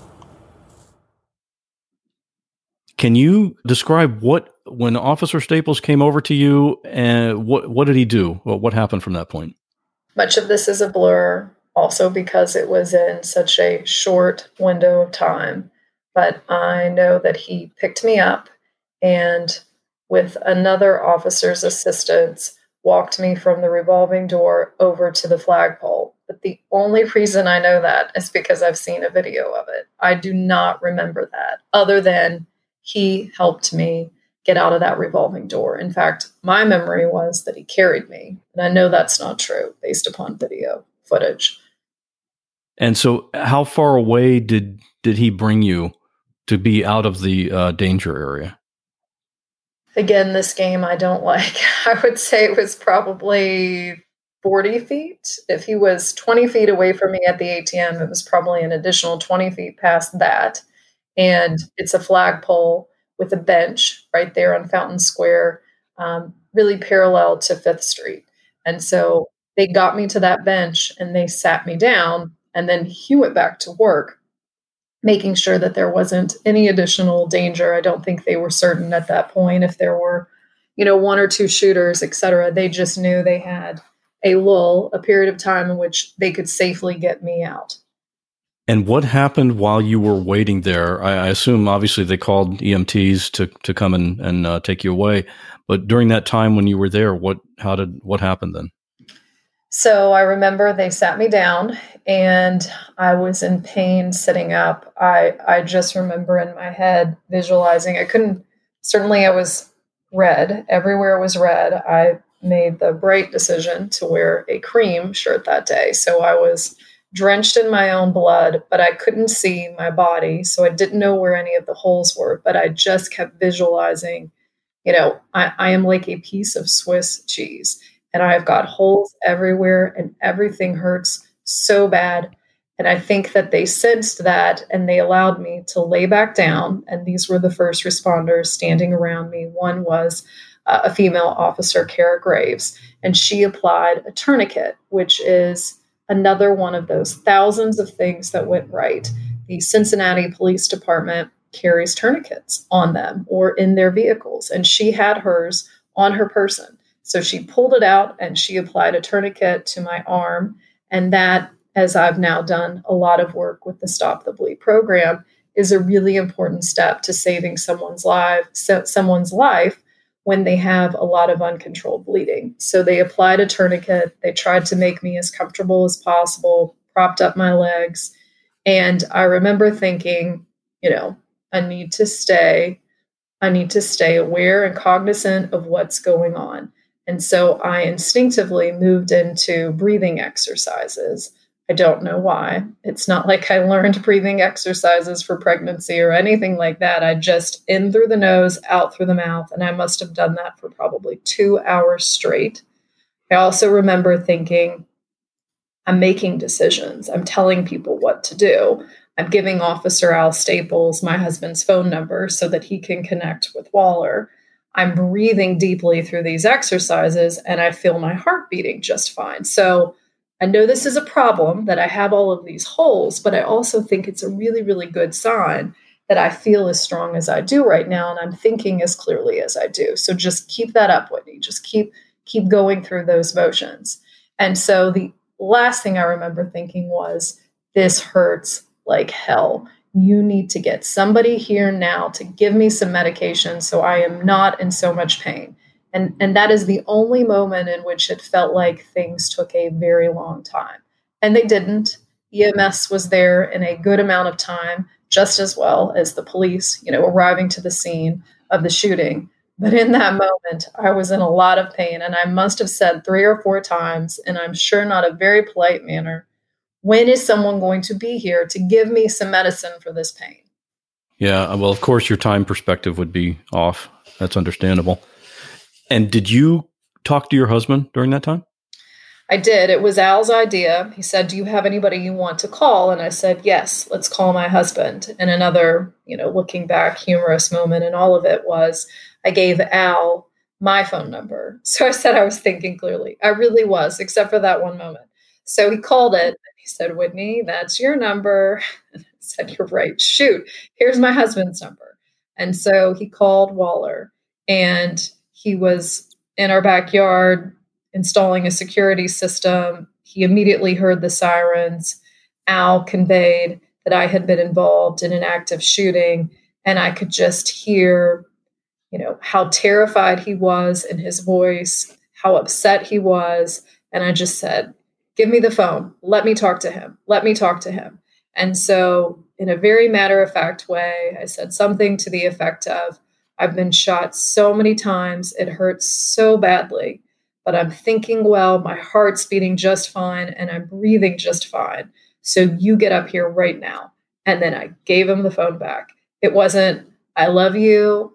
Can you describe when Officer Staples came over to you, and what did he do? What happened from that point? Much of this is a blur, also because it was in such a short window of time. But I know that he picked me up and, with another officer's assistance, walked me from the revolving door over to the flagpole. But the only reason I know that is because I've seen a video of it. I do not remember that, other than he helped me get out of that revolving door. In fact, my memory was that he carried me. And I know that's not true based upon video footage. And so how far away did he bring you to be out of the danger area? Again, this game I don't like. I would say it was probably 40 feet. If he was 20 feet away from me at the ATM, it was probably an additional 20 feet past that. And it's a flagpole with a bench right there on Fountain Square, really parallel to 5th Street. And so they got me to that bench and they sat me down, and then he went back to work, making sure that there wasn't any additional danger. I don't think they were certain at that point if there were, 1 or 2 shooters, et cetera. They just knew they had a lull, a period of time in which they could safely get me out. And what happened while you were waiting there? I assume, obviously, they called EMTs to come and take you away. But during that time when you were there, what happened then? So I remember they sat me down and I was in pain sitting up. I just remember in my head visualizing. I was red. Everywhere was red. I made the bright decision to wear a cream shirt that day. So I was drenched in my own blood, but I couldn't see my body. So I didn't know where any of the holes were, but I just kept visualizing, I am like a piece of Swiss cheese. And I've got holes everywhere and everything hurts so bad. And I think that they sensed that and they allowed me to lay back down. And these were the first responders standing around me. One was a female officer, Kara Graves, and she applied a tourniquet, which is another one of those thousands of things that went right. The Cincinnati Police Department carries tourniquets on them or in their vehicles. And she had hers on her person. So she pulled it out and she applied a tourniquet to my arm. And that, as I've now done a lot of work with the Stop the Bleed program, is a really important step to saving someone's life when they have a lot of uncontrolled bleeding. So they applied a tourniquet. They tried to make me as comfortable as possible, propped up my legs. And I remember thinking, I need to stay aware and cognizant of what's going on. And so I instinctively moved into breathing exercises. I don't know why. It's not like I learned breathing exercises for pregnancy or anything like that. I just in through the nose, out through the mouth. And I must have done that for probably 2 hours straight. I also remember thinking, I'm making decisions. I'm telling people what to do. I'm giving Officer Al Staples my husband's phone number so that he can connect with Waller. I'm breathing deeply through these exercises and I feel my heart beating just fine. So I know this is a problem that I have all of these holes, but I also think it's a really, really good sign that I feel as strong as I do right now and I'm thinking as clearly as I do. So just keep that up, Whitney. Just keep going through those motions. And so the last thing I remember thinking was, this hurts like hell. You need to get somebody here now to give me some medication so I am not in so much pain. And that is the only moment in which it felt like things took a very long time. And they didn't. EMS was there in a good amount of time, just as well as the police, arriving to the scene of the shooting. But in that moment, I was in a lot of pain, and I must have said 3 or 4 times, and I'm sure not a very polite manner, when is someone going to be here to give me some medicine for this pain? Yeah, well, of course, your time perspective would be off. That's understandable. And did you talk to your husband during that time? I did. It was Al's idea. He said, do you have anybody you want to call? And I said, yes, let's call my husband. And another, looking back, humorous moment in all of it was I gave Al my phone number. So I said I was thinking clearly. I really was, except for that one moment. So he called it. And he said, Whitney, that's your number. And I said, you're right. Shoot, here's my husband's number. And so he called Waller, and he was in our backyard installing a security system. He immediately heard the sirens. Al conveyed that I had been involved in an active shooting, and I could just hear, how terrified he was in his voice, how upset he was. And I just said, give me the phone. Let me talk to him. Let me talk to him. And so in a very matter-of-fact way, I said something to the effect of, I've been shot so many times. It hurts so badly, but I'm thinking well, my heart's beating just fine, and I'm breathing just fine. So you get up here right now. And then I gave him the phone back. It wasn't, I love you,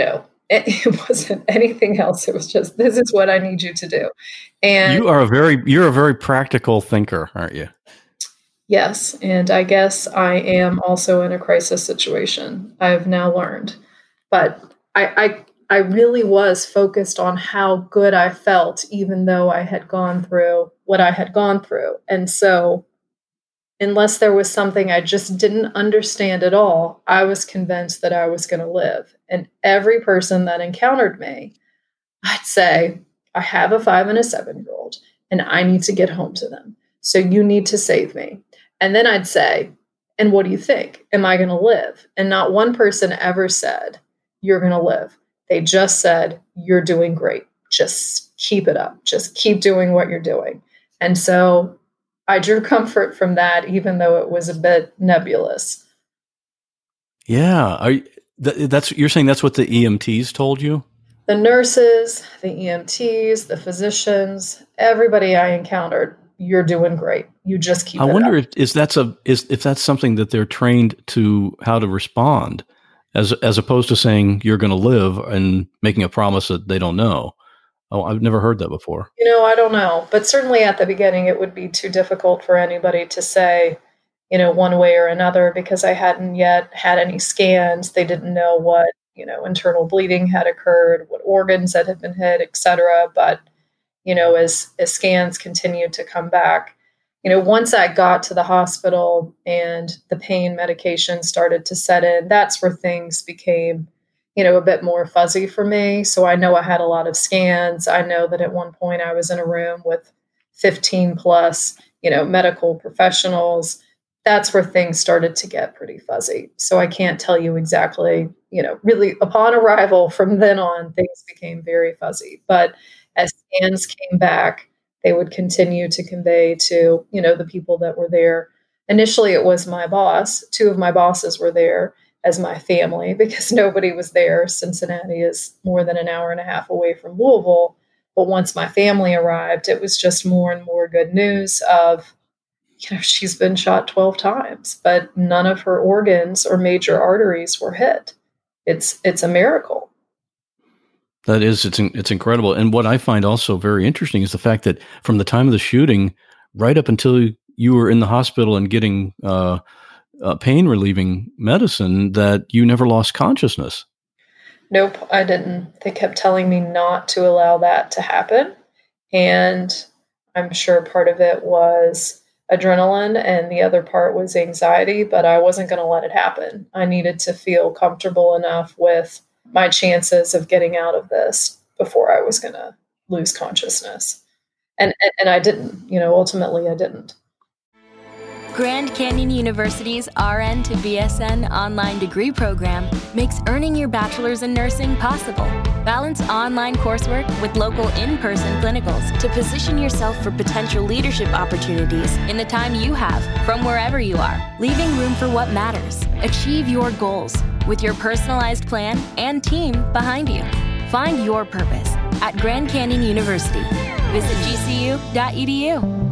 it wasn't anything else. It was just, this is what I need you to do. And you're a very practical thinker, aren't you? Yes. And I guess I am also in a crisis situation. I've now learned. But I really was focused on how good I felt, even though I had gone through what I had gone through. And so unless there was something I just didn't understand at all, I was convinced that I was going to live. And every person that encountered me, I'd say, I have a 5 and a 7-year-old, and I need to get home to them. So you need to save me. And then I'd say, and what do you think? Am I going to live? And not one person ever said, you're going to live. They just said, you're doing great. Just keep it up. Just keep doing what you're doing. And so I drew comfort from that, even though it was a bit nebulous. Yeah. You're saying that's what the EMTs told you? The nurses, the EMTs, the physicians, everybody I encountered, you're doing great. You just keep it up. I wonder if that's something that they're trained to how to respond, as opposed to saying you're going to live and making a promise that they don't know. Oh, I've never heard that before. I don't know. But certainly at the beginning, it would be too difficult for anybody to say, one way or another, because I hadn't yet had any scans. They didn't know what, internal bleeding had occurred, what organs that had been hit, et cetera. But, as scans continued to come back, once I got to the hospital and the pain medication started to set in, that's where things became a bit more fuzzy for me. So I know I had a lot of scans. I know that at one point I was in a room with 15 plus, medical professionals. That's where things started to get pretty fuzzy. So I can't tell you exactly, really upon arrival from then on, things became very fuzzy. But as scans came back, they would continue to convey to, the people that were there. Initially, it was my boss. 2 of my bosses were there as my family because nobody was there. Cincinnati is more than an hour and a half away from Louisville. But once my family arrived, it was just more and more good news of, she's been shot 12 times, but none of her organs or major arteries were hit. It's a miracle. That is, it's incredible. And what I find also very interesting is the fact that from the time of the shooting, right up until you were in the hospital and getting pain relieving medicine, that you never lost consciousness. Nope, I didn't. They kept telling me not to allow that to happen. And I'm sure part of it was adrenaline and the other part was anxiety, but I wasn't going to let it happen. I needed to feel comfortable enough with my chances of getting out of this before I was going to lose consciousness. And I didn't, ultimately I didn't. Grand Canyon University's RN to BSN online degree program makes earning your bachelor's in nursing possible. Balance online coursework with local in-person clinicals to position yourself for potential leadership opportunities in the time you have from wherever you are, leaving room for what matters. Achieve your goals with your personalized plan and team behind you. Find your purpose at Grand Canyon University. Visit gcu.edu.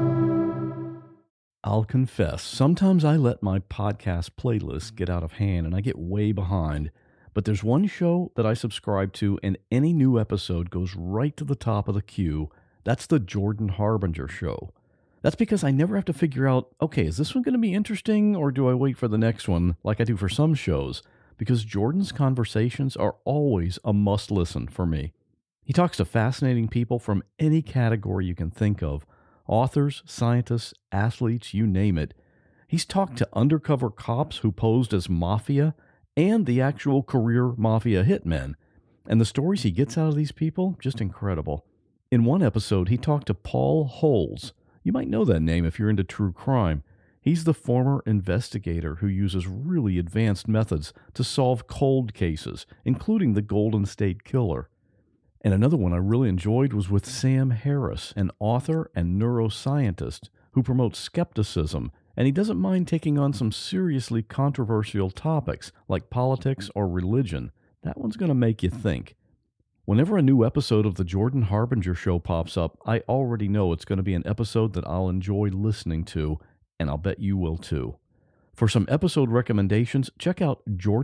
I'll confess, sometimes I let my podcast playlist get out of hand and I get way behind. But there's one show that I subscribe to and any new episode goes right to the top of the queue. That's the Jordan Harbinger Show. That's because I never have to figure out, okay, is this one going to be interesting or do I wait for the next one like I do for some shows? Because Jordan's conversations are always a must listen for me. He talks to fascinating people from any category you can think of. Authors, scientists, athletes, you name it. He's talked to undercover cops who posed as mafia and the actual career mafia hitmen. And the stories he gets out of these people, just incredible. In one episode, he talked to Paul Holes. You might know that name if you're into true crime. He's the former investigator who uses really advanced methods to solve cold cases, including the Golden State Killer. And another one I really enjoyed was with Sam Harris, an author and neuroscientist who promotes skepticism, and he doesn't mind taking on some seriously controversial topics like politics or religion. That one's going to make you think. Whenever a new episode of the Jordan Harbinger Show pops up, I already know it's going to be an episode that I'll enjoy listening to, and I'll bet you will too. For some episode recommendations, check out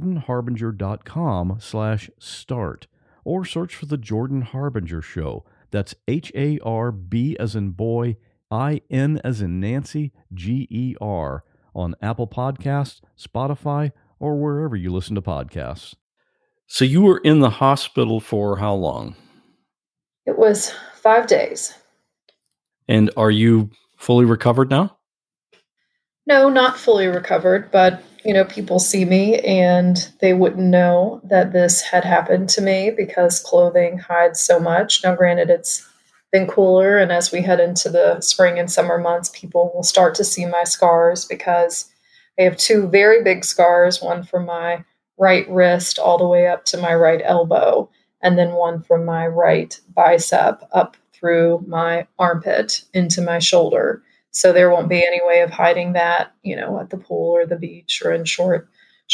jordanharbinger.com/start. Or search for The Jordan Harbinger Show. That's HARB as in boy, IN as in Nancy, GER on Apple Podcasts, Spotify, or wherever you listen to podcasts. So you were in the hospital for how long? It was 5 days. And are you fully recovered now? No, not fully recovered, but people see me and they wouldn't know that this had happened to me because clothing hides so much. Now, granted, it's been cooler, and as we head into the spring and summer months, people will start to see my scars because I have 2 very big scars, one from my right wrist all the way up to my right elbow, and then one from my right bicep up through my armpit into my shoulder. So there won't be any way of hiding that, at the pool or the beach or in short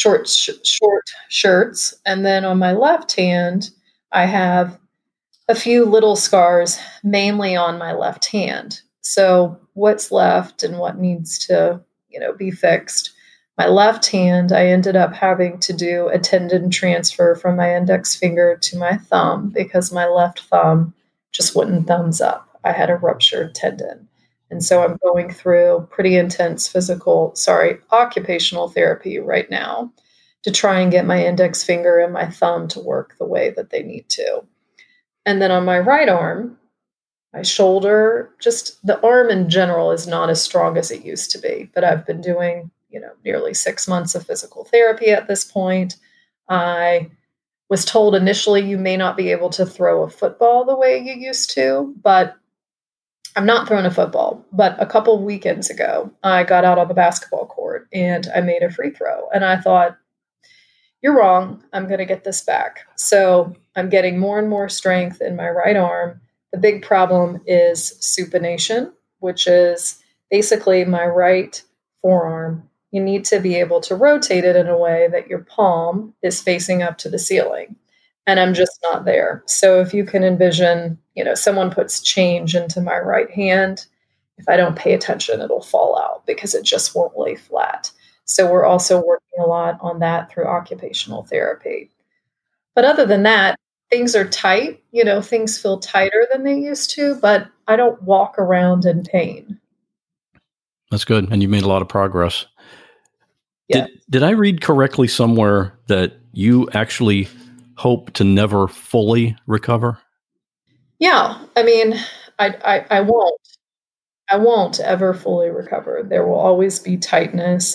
shirts. And then on my left hand, I have a few little scars, mainly on my left hand. So what's left and what needs to, be fixed? My left hand, I ended up having to do a tendon transfer from my index finger to my thumb because my left thumb just wouldn't thumbs up. I had a ruptured tendon. And so I'm going through pretty intense occupational therapy right now to try and get my index finger and my thumb to work the way that they need to. And then on my right arm, my shoulder, just the arm in general is not as strong as it used to be, but I've been doing, nearly 6 months of physical therapy at this point. I was told initially you may not be able to throw a football the way you used to, but I'm not throwing a football, but a couple of weekends ago, I got out on the basketball court and I made a free throw. And I thought, you're wrong. I'm going to get this back. So I'm getting more and more strength in my right arm. The big problem is supination, which is basically my right forearm. You need to be able to rotate it in a way that your palm is facing up to the ceiling. And I'm just not there. So if you can envision, someone puts change into my right hand, if I don't pay attention, it'll fall out because it just won't lay flat. So we're also working a lot on that through occupational therapy. But other than that, things are tight. Things feel tighter than they used to, but I don't walk around in pain. That's good. And you made a lot of progress. Yeah. Did I read correctly somewhere that you actually hope to never fully recover? Yeah, I mean, I won't ever fully recover. There will always be tightness.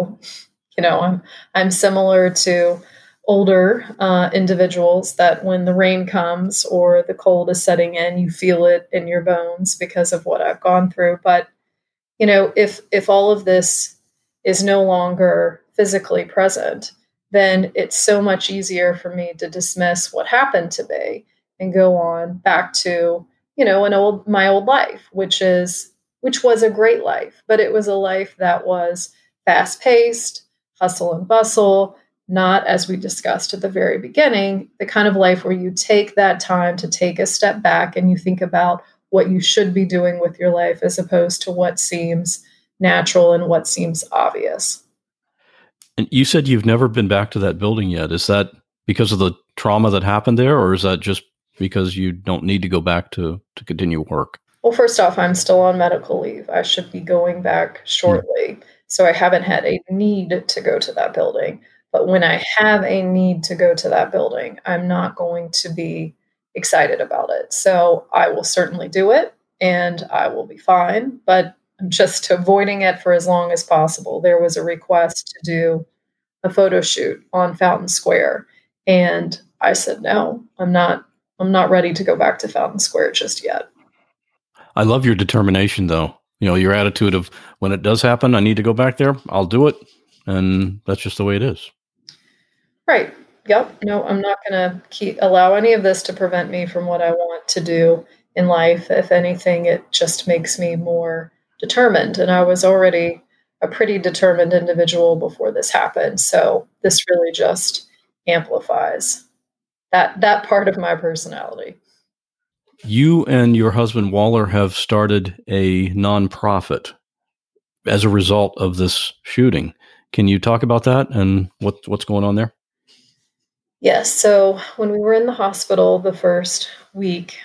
I'm similar to older individuals that when the rain comes or the cold is setting in, you feel it in your bones because of what I've gone through. But if all of this is no longer physically present, then it's so much easier for me to dismiss what happened to me and go on back to, my old life, which was a great life, but it was a life that was fast paced, hustle and bustle, not, as we discussed at the very beginning, the kind of life where you take that time to take a step back and you think about what you should be doing with your life as opposed to what seems natural and what seems obvious. And you said you've never been back to that building yet. Is that because of the trauma that happened there, or is that just because you don't need to go back to continue work? Well, first off, I'm still on medical leave. I should be going back shortly. So I haven't had a need to go to that building. But when I have a need to go to that building, I'm not going to be excited about it. So I will certainly do it and I will be fine. But I'm just avoiding it for as long as possible. There was a request to do a photo shoot on Fountain Square. And I said, no, I'm not ready to go back to Fountain Square just yet. I love your determination, though. Your attitude of when it does happen, I need to go back there, I'll do it. And that's just the way it is. Right. Yep. No, I'm not going to allow any of this to prevent me from what I want to do in life. If anything, it just makes me more determined. And I was already a pretty determined individual before this happened. So this really just amplifies that part of my personality. You and your husband Waller have started a nonprofit as a result of this shooting. Can you talk about that and what's going on there? Yes. So when we were in the hospital the first week,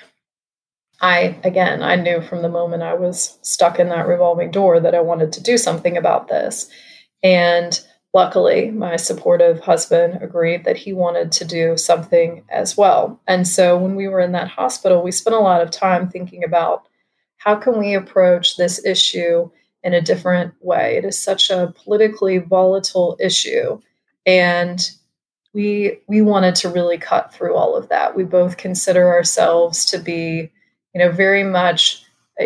I knew from the moment I was stuck in that revolving door that I wanted to do something about this. And luckily, my supportive husband agreed that he wanted to do something as well. And so when we were in that hospital, we spent a lot of time thinking about how can we approach this issue in a different way. It is such a politically volatile issue. And we wanted to really cut through all of that. We both consider ourselves to be, very much a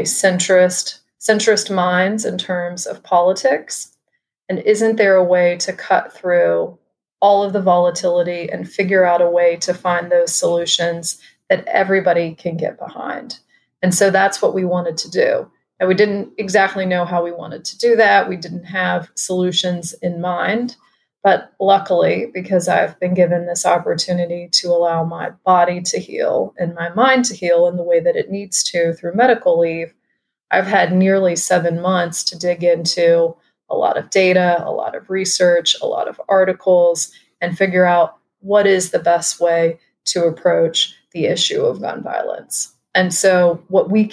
centrist minds in terms of politics. And isn't there a way to cut through all of the volatility and figure out a way to find those solutions that everybody can get behind? And so that's what we wanted to do. And we didn't exactly know how we wanted to do that. We didn't have solutions in mind. But luckily, because I've been given this opportunity to allow my body to heal and my mind to heal in the way that it needs to through medical leave, I've had nearly 7 months to dig into a lot of data, a lot of research, a lot of articles, and figure out what is the best way to approach the issue of gun violence. And so what we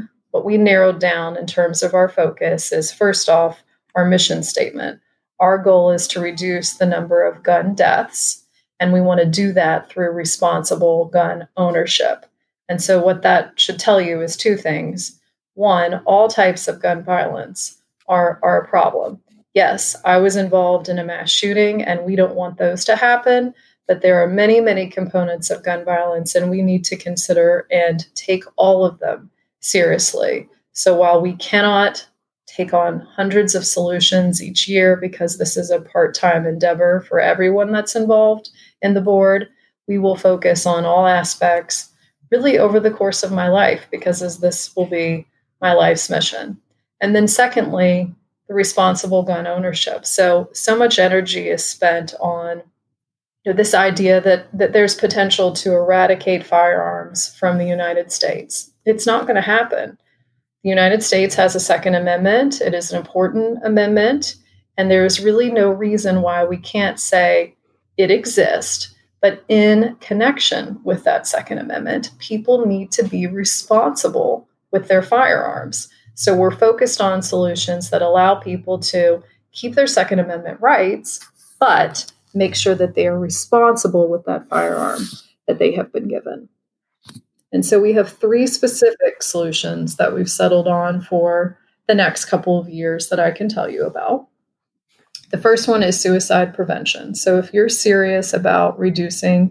narrowed down in terms of our focus is, first off, our mission statement. Our goal is to reduce the number of gun deaths, and we want to do that through responsible gun ownership. And so what that should tell you is two things. One, all types of gun violence are a problem. Yes, I was involved in a mass shooting, and we don't want those to happen, but there are many, many components of gun violence, and we need to consider and take all of them seriously. So while we cannot take on hundreds of solutions each year because this is a part-time endeavor for everyone that's involved in the board, we will focus on all aspects really over the course of my life because this will be my life's mission. And then secondly, the responsible gun ownership. So much energy is spent on this idea that there's potential to eradicate firearms from the United States. It's not going to happen. The United States has a Second Amendment. It is an important amendment, and there is really no reason why we can't say it exists. But in connection with that Second Amendment, people need to be responsible with their firearms. So we're focused on solutions that allow people to keep their Second Amendment rights, but make sure that they are responsible with that firearm that they have been given. And so we have 3 specific solutions that we've settled on for the next couple of years that I can tell you about. The first one is suicide prevention. So if you're serious about reducing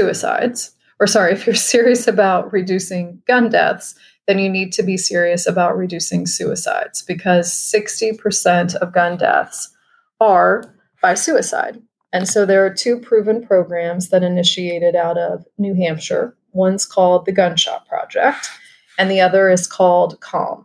if you're serious about reducing gun deaths, then you need to be serious about reducing suicides, because 60% of gun deaths are by suicide. And so there are 2 proven programs that initiated out of New Hampshire. One's called the Gun Shop Project, and the other is called CALM.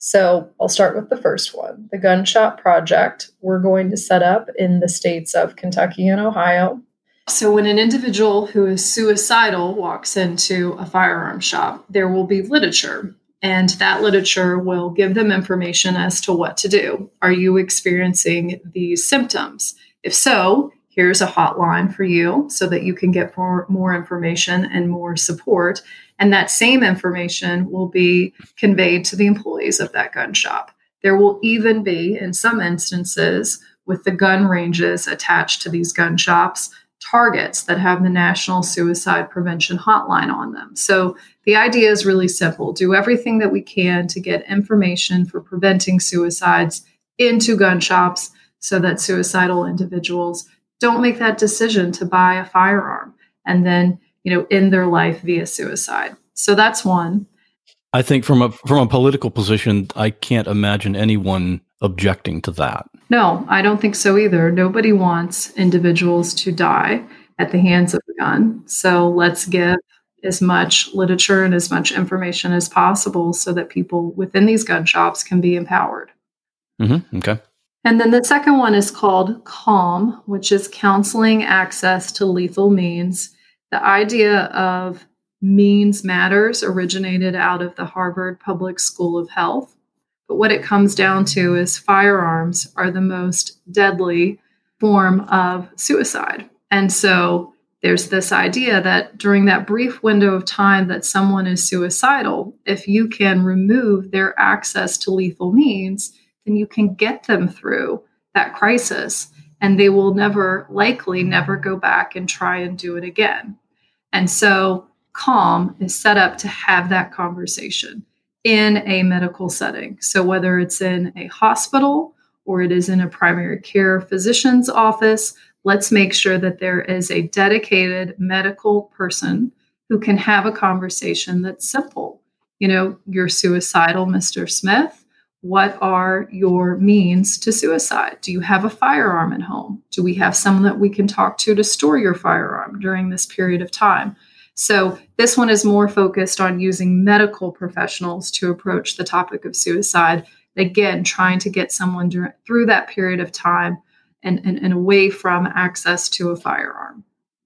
So I'll start with the first one. The Gun Shop Project, we're going to set up in the states of Kentucky and Ohio. So when an individual who is suicidal walks into a firearm shop, there will be literature, and that literature will give them information as to what to do. Are you experiencing these symptoms? If so, here's a hotline for you so that you can get more information and more support. And that same information will be conveyed to the employees of that gun shop. There will even be, in some instances, with the gun ranges attached to these gun shops, targets that have the National Suicide Prevention Hotline on them. So the idea is really simple. Do everything that we can to get information for preventing suicides into gun shops so that suicidal individuals don't make that decision to buy a firearm and then, end their life via suicide. So that's one. I think from a political position, I can't imagine anyone objecting to that. No, I don't think so either. Nobody wants individuals to die at the hands of a gun. So let's give as much literature and as much information as possible so that people within these gun shops can be empowered. Mm-hmm. Okay. And then the second one is called CALM, which is Counseling Access to Lethal Means. The idea of means matters originated out of the Harvard Public School of Health. But what it comes down to is firearms are the most deadly form of suicide. And so there's this idea that during that brief window of time that someone is suicidal, if you can remove their access to lethal means, then you can get them through that crisis, and they will likely never go back and try and do it again. And so CALM is set up to have that conversation in a medical setting. So whether it's in a hospital or it is in a primary care physician's office, let's make sure that there is a dedicated medical person who can have a conversation that's simple. You're suicidal, Mr. Smith. What are your means to suicide? Do you have a firearm at home? Do we have someone that we can talk to store your firearm during this period of time? So this one is more focused on using medical professionals to approach the topic of suicide. Again, trying to get someone through that period of time and away from access to a firearm.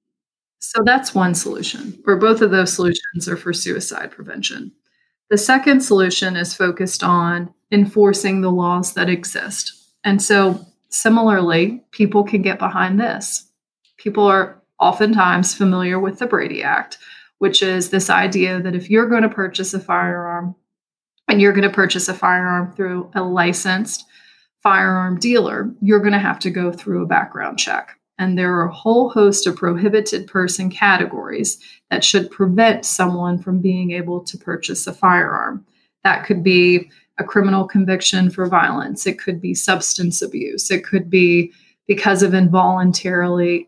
So that's one solution, or both of those solutions are for suicide prevention. The second solution is focused on enforcing the laws that exist. And so similarly, people can get behind this. People are oftentimes familiar with the Brady Act, which is this idea that if you're going to purchase a firearm and you're going to purchase a firearm through a licensed firearm dealer, you're going to have to go through a background check. And there are a whole host of prohibited person categories that should prevent someone from being able to purchase a firearm. That could be a criminal conviction for violence. It could be substance abuse. It could be because of involuntary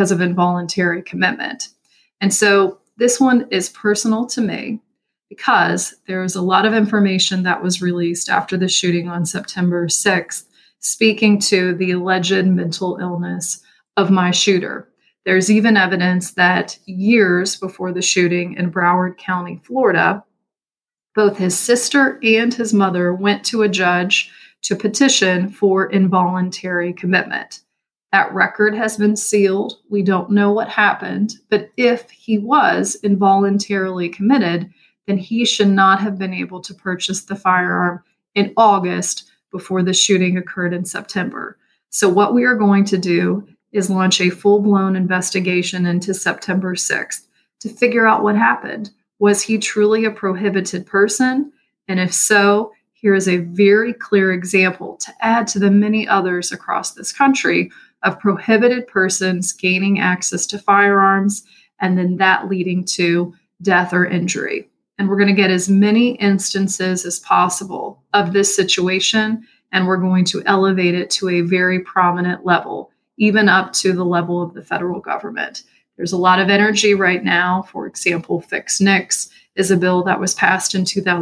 commitment. And so this one is personal to me because there was a lot of information that was released after the shooting on September 6th, speaking to the alleged mental illness of my shooter. There's even evidence that years before the shooting in Broward County, Florida, both his sister and his mother went to a judge to petition for involuntary commitment. That record has been sealed. We don't know what happened, but if he was involuntarily committed, then he should not have been able to purchase the firearm in August before the shooting occurred in September. So what we are going to do is launch a full-blown investigation into September 6th to figure out what happened. Was he truly a prohibited person? And if so, here is a very clear example to add to the many others across this country of prohibited persons gaining access to firearms, and then that leading to death or injury. And we're going to get as many instances as possible of this situation, and we're going to elevate it to a very prominent level, even up to the level of the federal government. There's a lot of energy right now. For example, Fix NICS is a bill that was passed in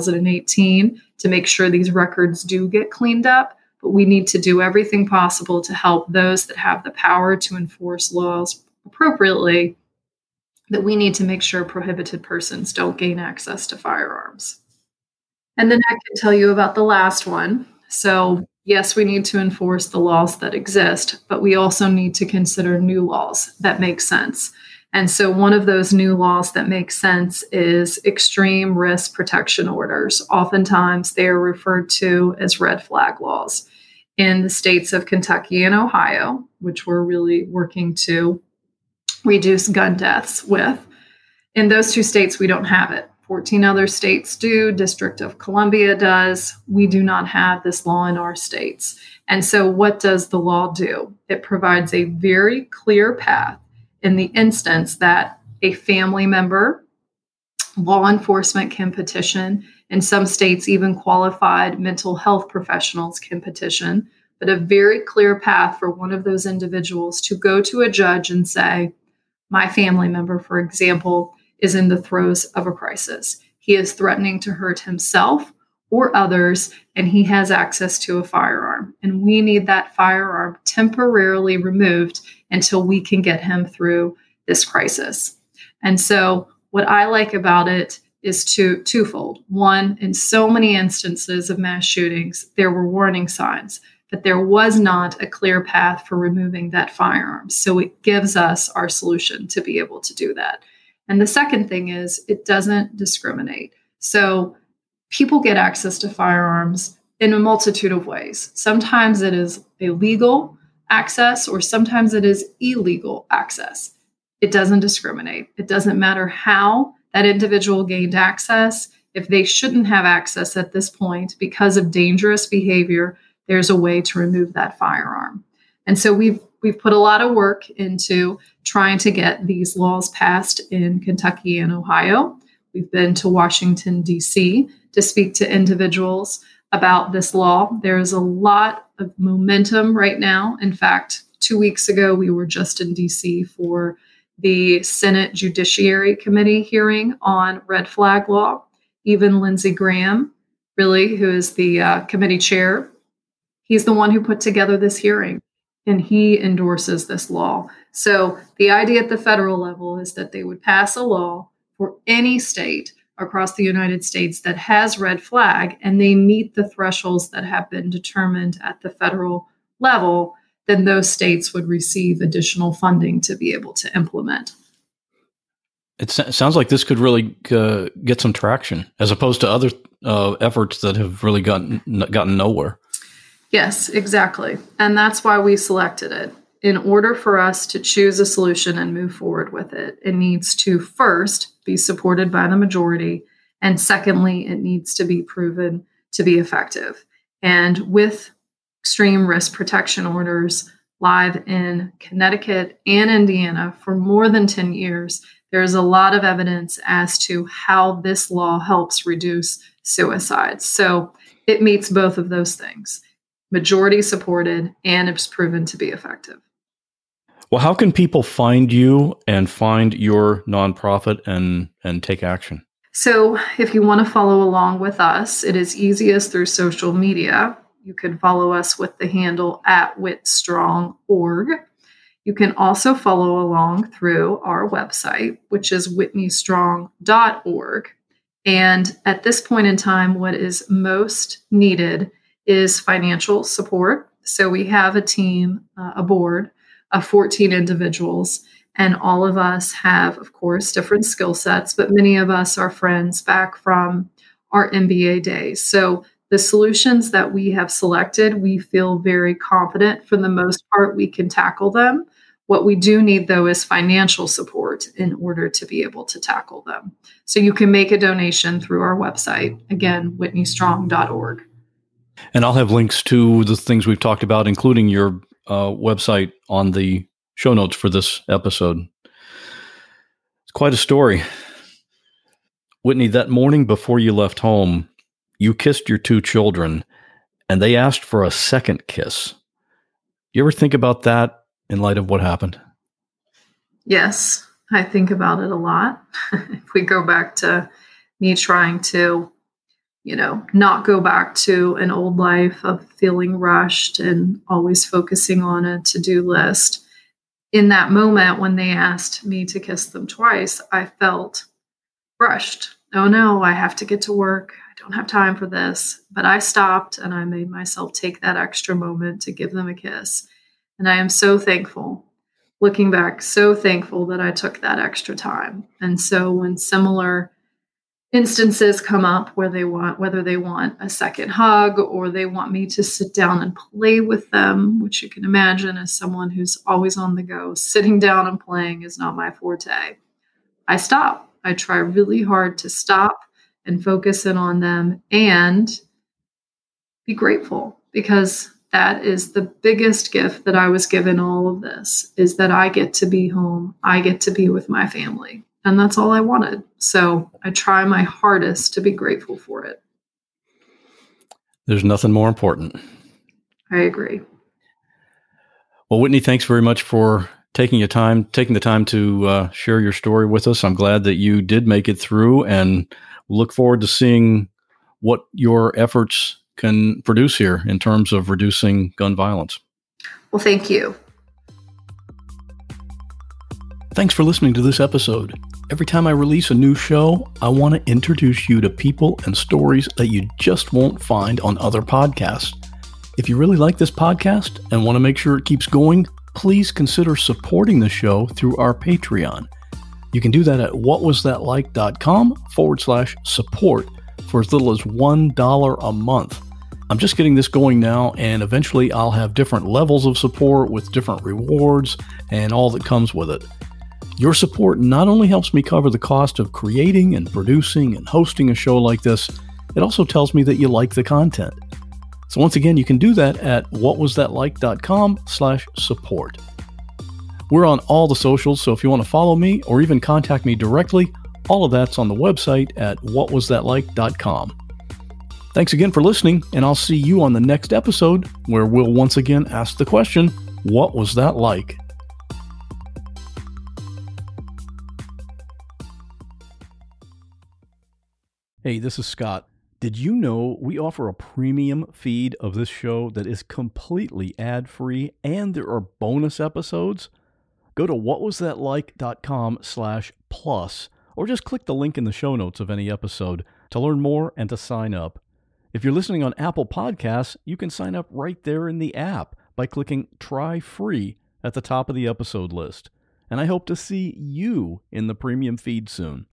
2018 to make sure these records do get cleaned up. But we need to do everything possible to help those that have the power to enforce laws appropriately, that we need to make sure prohibited persons don't gain access to firearms. And then I can tell you about the last one. So yes, we need to enforce the laws that exist, but we also need to consider new laws that make sense. And so one of those new laws that makes sense is extreme risk protection orders. Oftentimes they are referred to as red flag laws. In the states of Kentucky and Ohio, which we're really working to reduce gun deaths with, in those two states, we don't have it. 14 other states do. District of Columbia does. We do not have this law in our states. And so what does the law do? It provides a very clear path in the instance that a family member, law enforcement can petition. In some states, even qualified mental health professionals can petition, but a very clear path for one of those individuals to go to a judge and say, my family member, for example, is in the throes of a crisis. He is threatening to hurt himself or others, and he has access to a firearm. And we need that firearm temporarily removed until we can get him through this crisis. And so what I like about it is twofold. One, in so many instances of mass shootings, there were warning signs, but there was not a clear path for removing that firearm. So it gives us our solution to be able to do that. And the second thing is it doesn't discriminate. So people get access to firearms in a multitude of ways. Sometimes it is a legal access, or sometimes it is illegal access. It doesn't discriminate. It doesn't matter how that individual gained access. If they shouldn't have access at this point because of dangerous behavior, there's a way to remove that firearm. And so we've put a lot of work into trying to get these laws passed in Kentucky and Ohio. We've been to Washington, D.C. to speak to individuals about this law. There's a lot of momentum right now. In fact, 2 weeks ago, we were just in D.C. for the Senate Judiciary Committee hearing on red flag law. Even Lindsey Graham, really, who is the committee chair, he's the one who put together this hearing, and he endorses this law. So the idea at the federal level is that they would pass a law for any state across the United States that has red flag, and they meet the thresholds that have been determined at the federal level, then those states would receive additional funding to be able to implement. It sounds like this could really get some traction, as opposed to other efforts that have really gotten nowhere. Yes, exactly. And that's why we selected it. In order for us to choose a solution and move forward with it, it needs to first be supported by the majority. And secondly, it needs to be proven to be effective. And with extreme risk protection orders live in Connecticut and Indiana for more than 10 years, there's a lot of evidence as to how this law helps reduce suicides. So it meets both of those things. Majority supported, and it's proven to be effective. Well, how can people find you and find your nonprofit and take action? So if you want to follow along with us, it is easiest through social media. You can follow us with the handle @WhitStrong.org. You can also follow along through our website, which is WhitneyStrong.org. And at this point in time, what is most needed is financial support. So we have a team, a board of 14 individuals, and all of us have, of course, different skill sets, but many of us are friends back from our MBA days. So the solutions that we have selected, we feel very confident for the most part we can tackle them. What we do need, though, is financial support in order to be able to tackle them. So you can make a donation through our website, again, WhitneyStrong.org. And I'll have links to the things we've talked about, including your website on the show notes for this episode. It's quite a story. Whitney, that morning before you left home, you kissed your 2 children, and they asked for a second kiss. You ever think about that in light of what happened? Yes, I think about it a lot. If we go back to me trying to, not go back to an old life of feeling rushed and always focusing on a to-do list. In that moment when they asked me to kiss them twice, I felt rushed. Oh no, I have to get to work. I don't have time for this. But I stopped and I made myself take that extra moment to give them a kiss. And I am so thankful, looking back, so thankful that I took that extra time. And so when similar instances come up whether they want a second hug or they want me to sit down and play with them, which you can imagine as someone who's always on the go, sitting down and playing is not my forte. I stop. I try really hard to stop and focus in on them and be grateful, because that is the biggest gift that I was given all of this, is that I get to be home. I get to be with my family. And that's all I wanted. So I try my hardest to be grateful for it. There's nothing more important. I agree. Well, Whitney, thanks very much for taking the time to share your story with us. I'm glad that you did make it through, and look forward to seeing what your efforts can produce here in terms of reducing gun violence. Well, thank you. Thanks for listening to this episode. Every time I release a new show, I want to introduce you to people and stories that you just won't find on other podcasts. If you really like this podcast and want to make sure it keeps going, please consider supporting the show through our Patreon. You can do that at whatwasthatlike.com/support for as little as $1 a month. I'm just getting this going now, and eventually I'll have different levels of support with different rewards and all that comes with it. Your support not only helps me cover the cost of creating and producing and hosting a show like this, it also tells me that you like the content. So once again, you can do that at whatwasthatlike.com/support. We're on all the socials, so if you want to follow me or even contact me directly, all of that's on the website at whatwasthatlike.com. Thanks again for listening, and I'll see you on the next episode, where we'll once again ask the question, what was that like? Hey, this is Scott. Did you know we offer a premium feed of this show that is completely ad-free, and there are bonus episodes? Go to whatwasthatlike.com/plus, or just click the link in the show notes of any episode to learn more and to sign up. If you're listening on Apple Podcasts, you can sign up right there in the app by clicking Try Free at the top of the episode list. And I hope to see you in the premium feed soon.